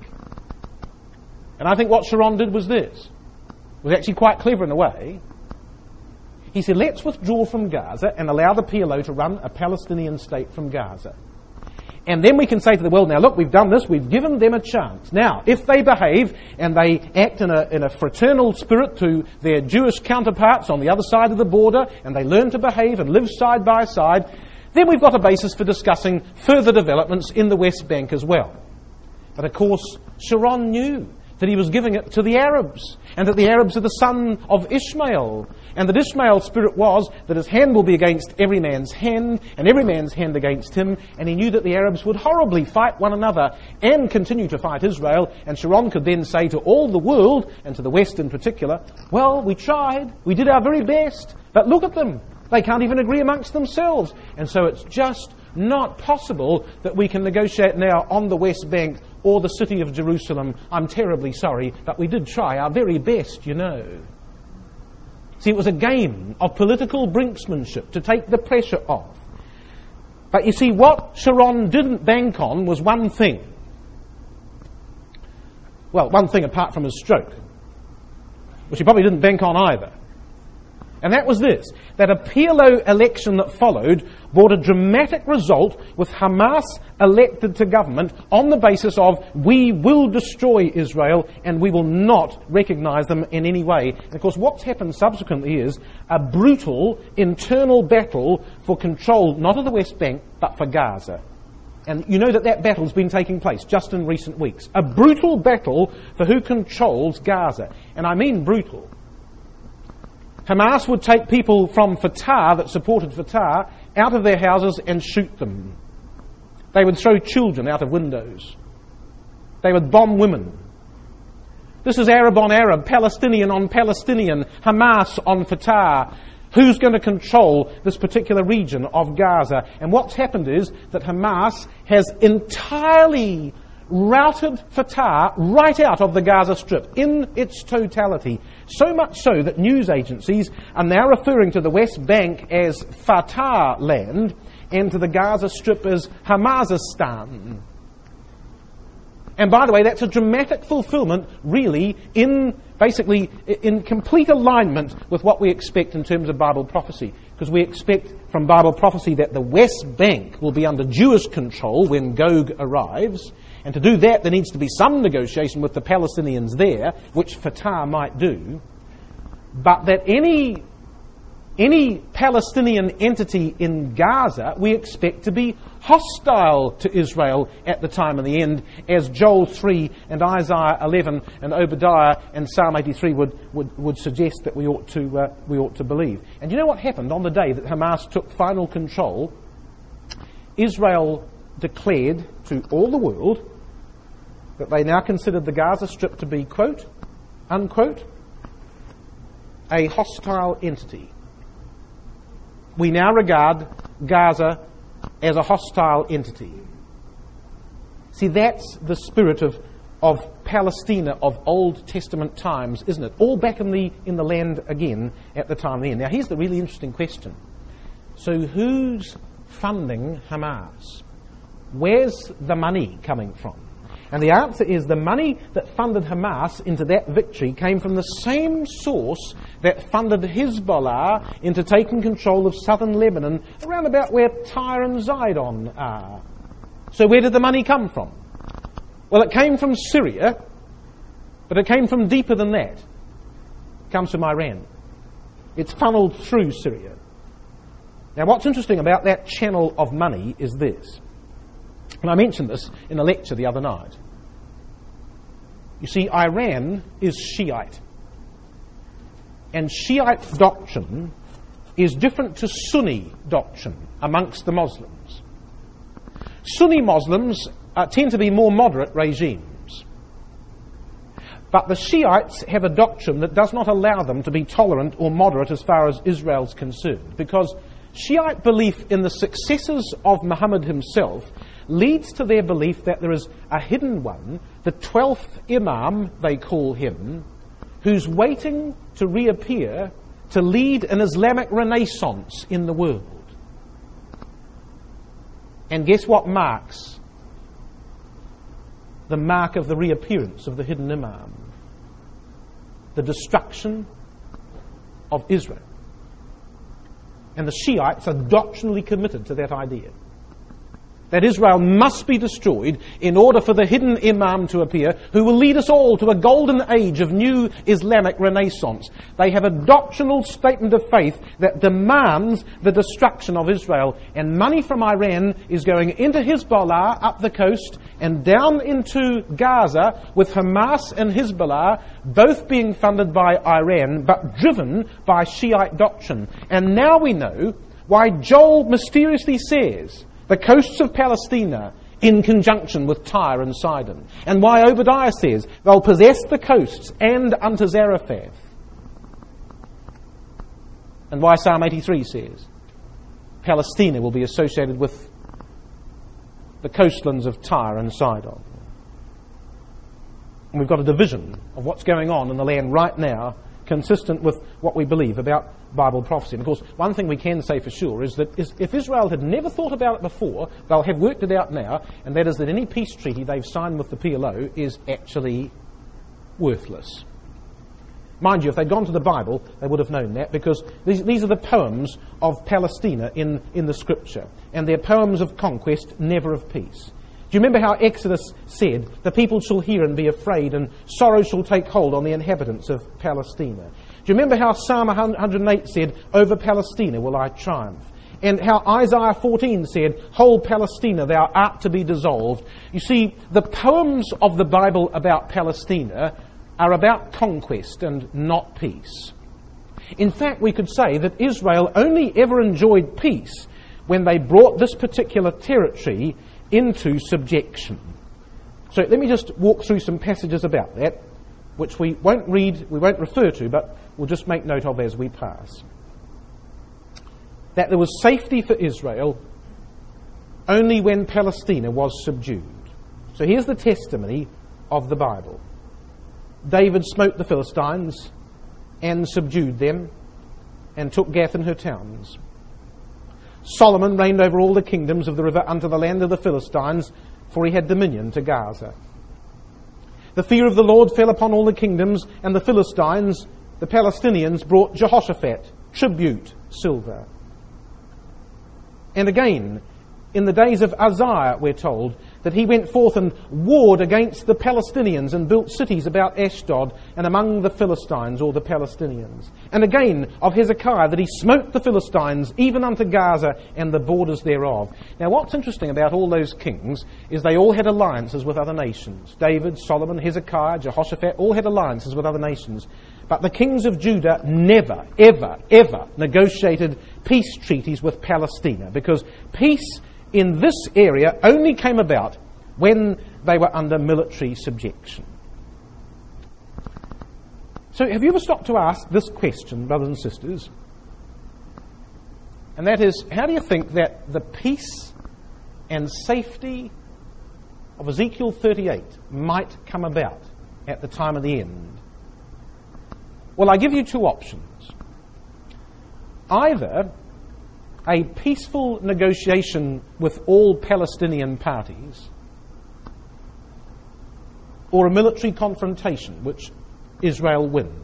And I think what Sharon did was this. It was actually quite clever in a way. He said, let's withdraw from Gaza and allow the PLO to run a Palestinian state from Gaza. And then we can say to the world, now look, we've done this, we've given them a chance. Now, if they behave and they act in a fraternal spirit to their Jewish counterparts on the other side of the border, and they learn to behave and live side by side, then we've got a basis for discussing further developments in the West Bank as well. But of course, Sharon knew that he was giving it to the Arabs, and that the Arabs are the son of Ishmael, and that Ishmael's spirit was that his hand will be against every man's hand, and every man's hand against him, and he knew that the Arabs would horribly fight one another and continue to fight Israel, and Sharon could then say to all the world, and to the West in particular, well, we tried, we did our very best, but look at them, they can't even agree amongst themselves, and so it's just not possible that we can negotiate now on the West Bank or the city of Jerusalem. I'm terribly sorry, but we did try our very best, you know. See, it was a game of political brinksmanship to take the pressure off. But you see, what Sharon didn't bank on was one thing. Well, one thing apart from his stroke, which he probably didn't bank on either. And that was this, that a PLO election that followed brought a dramatic result with Hamas elected to government on the basis of we will destroy Israel and we will not recognise them in any way. And of course what's happened subsequently is a brutal internal battle for control not of the West Bank but for Gaza. And you know that battle's been taking place just in recent weeks. A brutal battle for who controls Gaza. And I mean brutal. Hamas would take people from Fatah that supported Fatah out of their houses and shoot them. They would throw children out of windows. They would bomb women. This is Arab on Arab, Palestinian on Palestinian, Hamas on Fatah. Who's going to control this particular region of Gaza? And what's happened is that Hamas has entirely routed Fatah right out of the Gaza Strip in its totality. So much so that news agencies are now referring to the West Bank as Fatah land and to the Gaza Strip as Hamasistan. And by the way, that's a dramatic fulfillment, really, in complete alignment with what we expect in terms of Bible prophecy. Because we expect from Bible prophecy that the West Bank will be under Jewish control when Gog arrives. And to do that, there needs to be some negotiation with the Palestinians there, which Fatah might do. But that any Palestinian entity in Gaza, we expect to be hostile to Israel at the time of the end, as Joel 3 and Isaiah 11 and Obadiah and Psalm 83 would suggest that we ought to believe. And you know what happened on the day that Hamas took final control? Israel declared to all the world that they now considered the Gaza Strip to be, quote, unquote, a hostile entity. We now regard Gaza as a hostile entity. See, that's the spirit of Palestina of Old Testament times, isn't it? All back in the land again at the time of the end. Now, here's the really interesting question. So who's funding Hamas? Where's the money coming from? And the answer is the money that funded Hamas into that victory came from the same source that funded Hezbollah into taking control of southern Lebanon, around about where Tyre and Zidon are. So where did the money come from? Well, it came from Syria, but it came from deeper than that. It comes from Iran. It's funneled through Syria. Now, what's interesting about that channel of money is this. And I mentioned this in a lecture the other night. You see, Iran is Shiite. And Shiite doctrine is different to Sunni doctrine amongst the Muslims. Sunni Muslims tend to be more moderate regimes. But the Shiites have a doctrine that does not allow them to be tolerant or moderate as far as Israel's concerned, because Shiite belief in the successors of Muhammad himself leads to their belief that there is a hidden one, the 12th Imam, they call him, who's waiting to reappear to lead an Islamic renaissance in the world. And guess what marks the mark of the reappearance of the hidden Imam? The destruction of Israel. And the Shiites are doctrinally committed to that idea. That Israel must be destroyed in order for the hidden Imam to appear, who will lead us all to a golden age of new Islamic renaissance. They have a doctrinal statement of faith that demands the destruction of Israel. And money from Iran is going into Hezbollah up the coast and down into Gaza, with Hamas and Hezbollah both being funded by Iran but driven by Shiite doctrine. And now we know why Joel mysteriously says the coasts of Palestina in conjunction with Tyre and Sidon, and why Obadiah says they'll possess the coasts and unto Zarephath, and why Psalm 83 says Palestina will be associated with the coastlands of Tyre and Sidon. And we've got a division of what's going on in the land right now, consistent with what we believe about Bible prophecy. And of course, one thing we can say for sure is that if Israel had never thought about it before, they'll have worked it out now, and that is that any peace treaty they've signed with the PLO is actually worthless. Mind you, if they'd gone to the Bible, they would have known that, because these are the poems of Palestina in the Scripture, and they're poems of conquest, never of peace. Do you remember how Exodus said, the people shall hear and be afraid, and sorrow shall take hold on the inhabitants of Palestina? Do you remember how Psalm 108 said, over Palestina will I triumph? And how Isaiah 14 said, hold Palestina, thou art to be dissolved. You see, the poems of the Bible about Palestina are about conquest and not peace. In fact, we could say that Israel only ever enjoyed peace when they brought this particular territory into subjection. So let me just walk through some passages about that, which we won't read, we won't refer to, but we'll just make note of as we pass. That there was safety for Israel only when Palestina was subdued. So here's the testimony of the Bible. David smote the Philistines and subdued them and took Gath and her towns. Solomon reigned over all the kingdoms of the river unto the land of the Philistines, for he had dominion to Gaza. The fear of the Lord fell upon all the kingdoms, and the Philistines, the Palestinians, brought Jehoshaphat tribute, silver. And again, in the days of Uzziah, we're told that he went forth and warred against the Palestinians and built cities about Ashdod and among the Philistines, or the Palestinians. And again of Hezekiah, that he smote the Philistines even unto Gaza and the borders thereof. Now what's interesting about all those kings is they all had alliances with other nations. David, Solomon, Hezekiah, Jehoshaphat all had alliances with other nations. But the kings of Judah never, ever, ever negotiated peace treaties with Palestina, because peace in this area only came about when they were under military subjection. So have you ever stopped to ask this question, brothers and sisters? And that is, how do you think that the peace and safety of Ezekiel 38 might come about at the time of the end? Well, I give you two options. Either a peaceful negotiation with all Palestinian parties, or a military confrontation which Israel wins?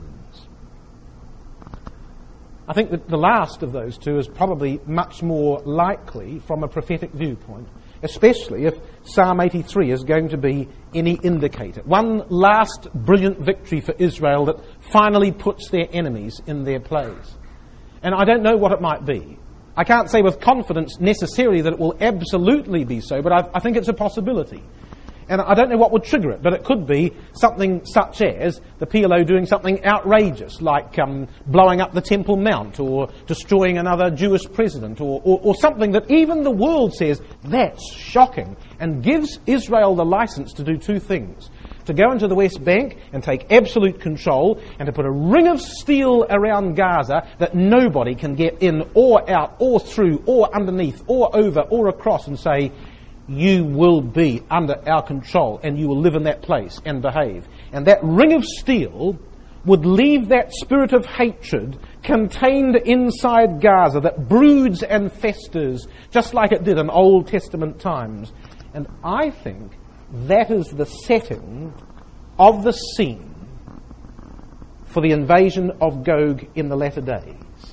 I think that the last of those two is probably much more likely from a prophetic viewpoint, especially if Psalm 83 is going to be any indicator. One last brilliant victory for Israel that finally puts their enemies in their place. And I don't know what it might be. I can't say with confidence necessarily that it will absolutely be so, but I think it's a possibility. And I don't know what would trigger it, but it could be something such as the PLO doing something outrageous, like blowing up the Temple Mount or destroying another Jewish president, or something that even the world says, that's shocking, and gives Israel the license to do two things: to go into the West Bank and take absolute control, and to put a ring of steel around Gaza that nobody can get in or out or through or underneath or over or across, and say, you will be under our control and you will live in that place and behave. And that ring of steel would leave that spirit of hatred contained inside Gaza that broods and festers just like it did in Old Testament times. And I think that is the setting of the scene for the invasion of Gog in the latter days.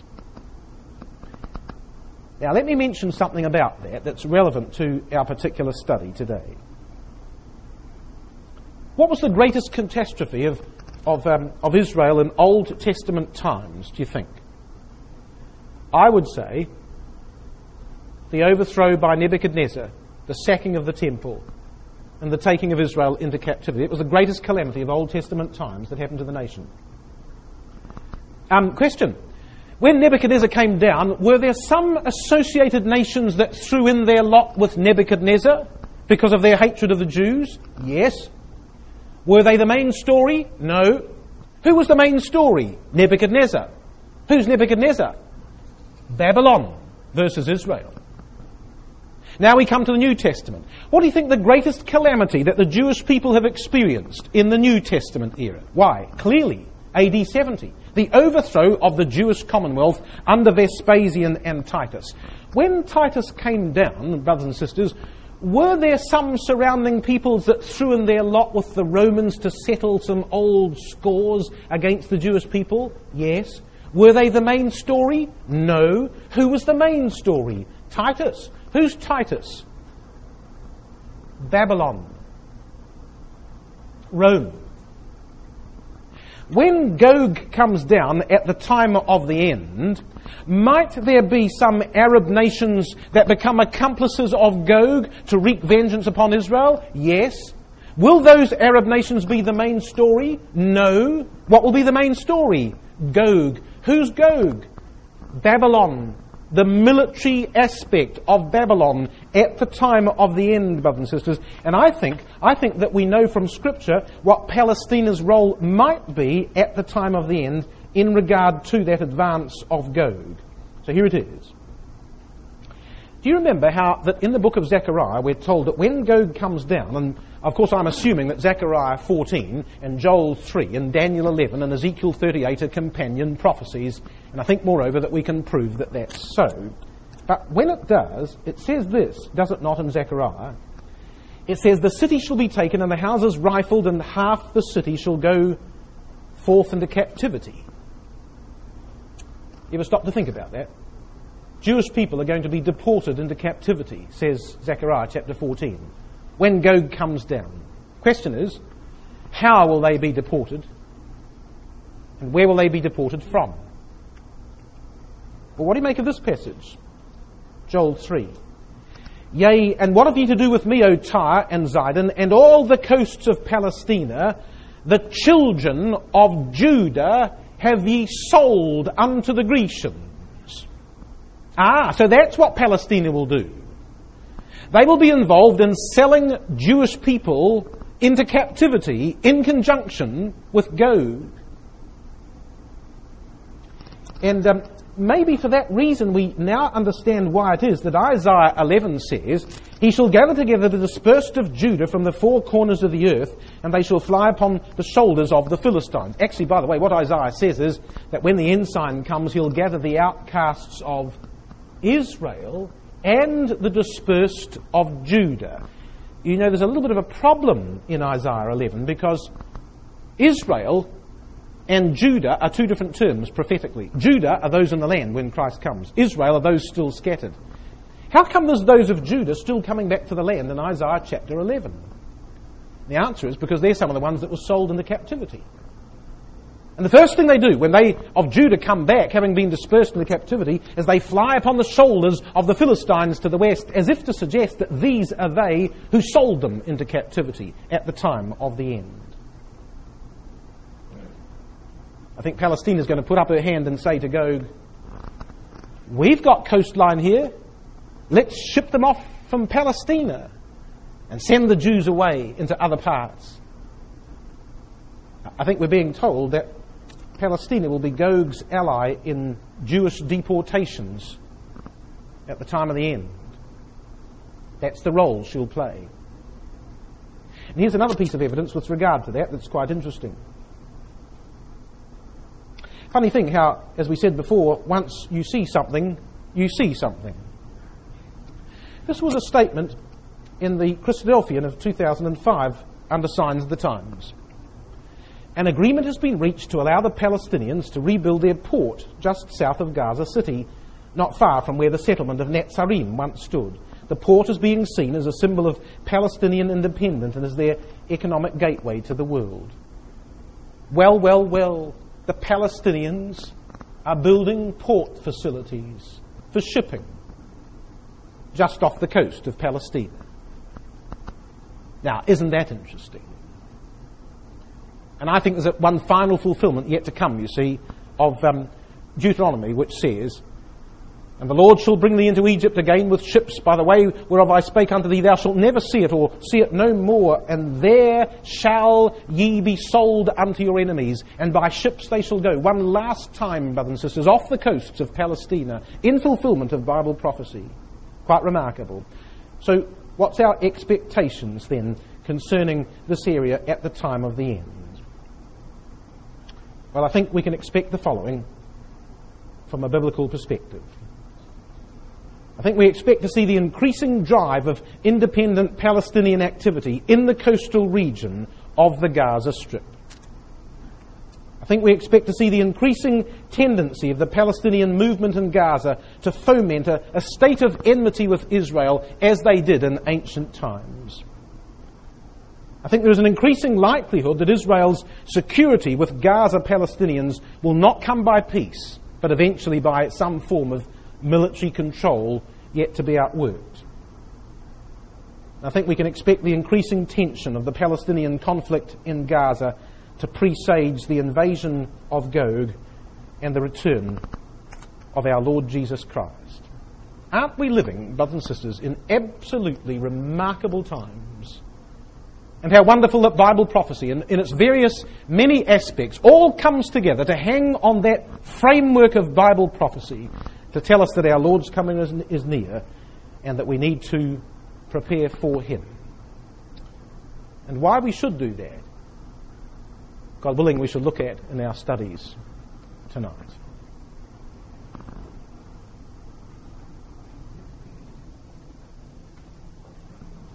Now, let me mention something about that that's relevant to our particular study today. What was the greatest catastrophe of Israel in Old Testament times, do you think? I would say the overthrow by Nebuchadnezzar, the sacking of the temple, and the taking of Israel into captivity. It was the greatest calamity of Old Testament times that happened to the nation. Question. When Nebuchadnezzar came down, were there some associated nations that threw in their lot with Nebuchadnezzar because of their hatred of the Jews? Yes. Were they the main story? No. Who was the main story? Nebuchadnezzar. Who's Nebuchadnezzar? Babylon versus Israel. Now we come to the New Testament. What do you think the greatest calamity that the Jewish people have experienced in the New Testament era? Why? Clearly, AD 70. The overthrow of the Jewish Commonwealth under Vespasian and Titus. When Titus came down, brothers and sisters, were there some surrounding peoples that threw in their lot with the Romans to settle some old scores against the Jewish people? Yes. Were they the main story? No. Who was the main story? Titus. Who's Titus? Babylon. Rome. When Gog comes down at the time of the end, might there be some Arab nations that become accomplices of Gog to wreak vengeance upon Israel? Yes. Will those Arab nations be the main story? No. What will be the main story? Gog. Who's Gog? Babylon. The military aspect of Babylon at the time of the end, brothers and sisters. And I think that we know from Scripture what Palestina's role might be at the time of the end in regard to that advance of Gog. So here it is. Do you remember how that in the book of Zechariah we're told that when Gog comes down, and of course I'm assuming that Zechariah 14 and Joel 3 and Daniel 11 and Ezekiel 38 are companion prophecies, and I think moreover that we can prove that that's so. But when it does, it says this, does it not, in Zechariah? It says, the city shall be taken and the houses rifled and half the city shall go forth into captivity. You ever stop to think about that? Jewish people are going to be deported into captivity, says Zechariah chapter 14, when Gog comes down. Question is, how will they be deported? And where will they be deported from? Well, what do you make of this passage? Joel 3. Yea, and what have ye to do with me, O Tyre and Zidon, and all the coasts of Palestina? The children of Judah have ye sold unto the Grecians. So that's what Palestina will do. They will be involved in selling Jewish people into captivity in conjunction with Gog. And maybe for that reason we now understand why it is that Isaiah 11 says, he shall gather together the dispersed of Judah from the four corners of the earth, and they shall fly upon the shoulders of the Philistines. Actually, by the way, what Isaiah says is that when the ensign comes, he'll gather the outcasts of Israel and the dispersed of Judah. you know there's a little bit of a problem in Isaiah 11 because Israel and Judah are two different terms prophetically. Judah are those in the land when Christ comes. Israel are those still scattered. How come there's those of Judah still coming back to the land in Isaiah chapter 11? The answer is because they're some of the ones that were sold into captivity. And the first thing they do when they of Judah come back, having been dispersed into captivity, is they fly upon the shoulders of the Philistines to the west, as if to suggest that these are they who sold them into captivity at the time of the end. I think Palestine is going to put up her hand and say to Gog, we've got coastline here, let's ship them off from Palestina and send the Jews away into other parts. I think we're being told that Palestina will be Gog's ally in Jewish deportations at the time of the end. That's the role she'll play. And here's another piece of evidence with regard to that that's quite interesting. Funny thing how, as we said before, once you see something, you see something. This was a statement in the Christadelphian of 2005 under Signs of the Times. An agreement has been reached to allow the Palestinians to rebuild their port just south of Gaza City, not far from where the settlement of Netzarim once stood. The port is being seen as a symbol of Palestinian independence and as their economic gateway to the world. Well, the Palestinians are building port facilities for shipping just off the coast of Palestine. Now, isn't that interesting? And I think there's one final fulfillment yet to come, you see, of Deuteronomy, which says, and the Lord shall bring thee into Egypt again with ships by the way whereof I spake unto thee, thou shalt never see it or see it no more, and there shall ye be sold unto your enemies, and by ships they shall go. One last time, brothers and sisters, off the coasts of Palestina, in fulfillment of Bible prophecy. Quite remarkable. So what's our expectations then concerning this area at the time of the end? Well, I think we can expect the following from a biblical perspective. I think we expect to see the increasing drive of independent Palestinian activity in the coastal region of the Gaza Strip. I think we expect to see the increasing tendency of the Palestinian movement in Gaza to foment a state of enmity with Israel as they did in ancient times. I think there is an increasing likelihood that Israel's security with Gaza Palestinians will not come by peace, but eventually by some form of military control yet to be outworked. I think we can expect the increasing tension of the Palestinian conflict in Gaza to presage the invasion of Gog and the return of our Lord Jesus Christ. Aren't we living, brothers and sisters, in absolutely remarkable times? And how wonderful that Bible prophecy, in its various many aspects, all comes together to hang on that framework of Bible prophecy to tell us that our Lord's coming is near and that we need to prepare for Him. And why we should do that, God willing, we should look at in our studies tonight.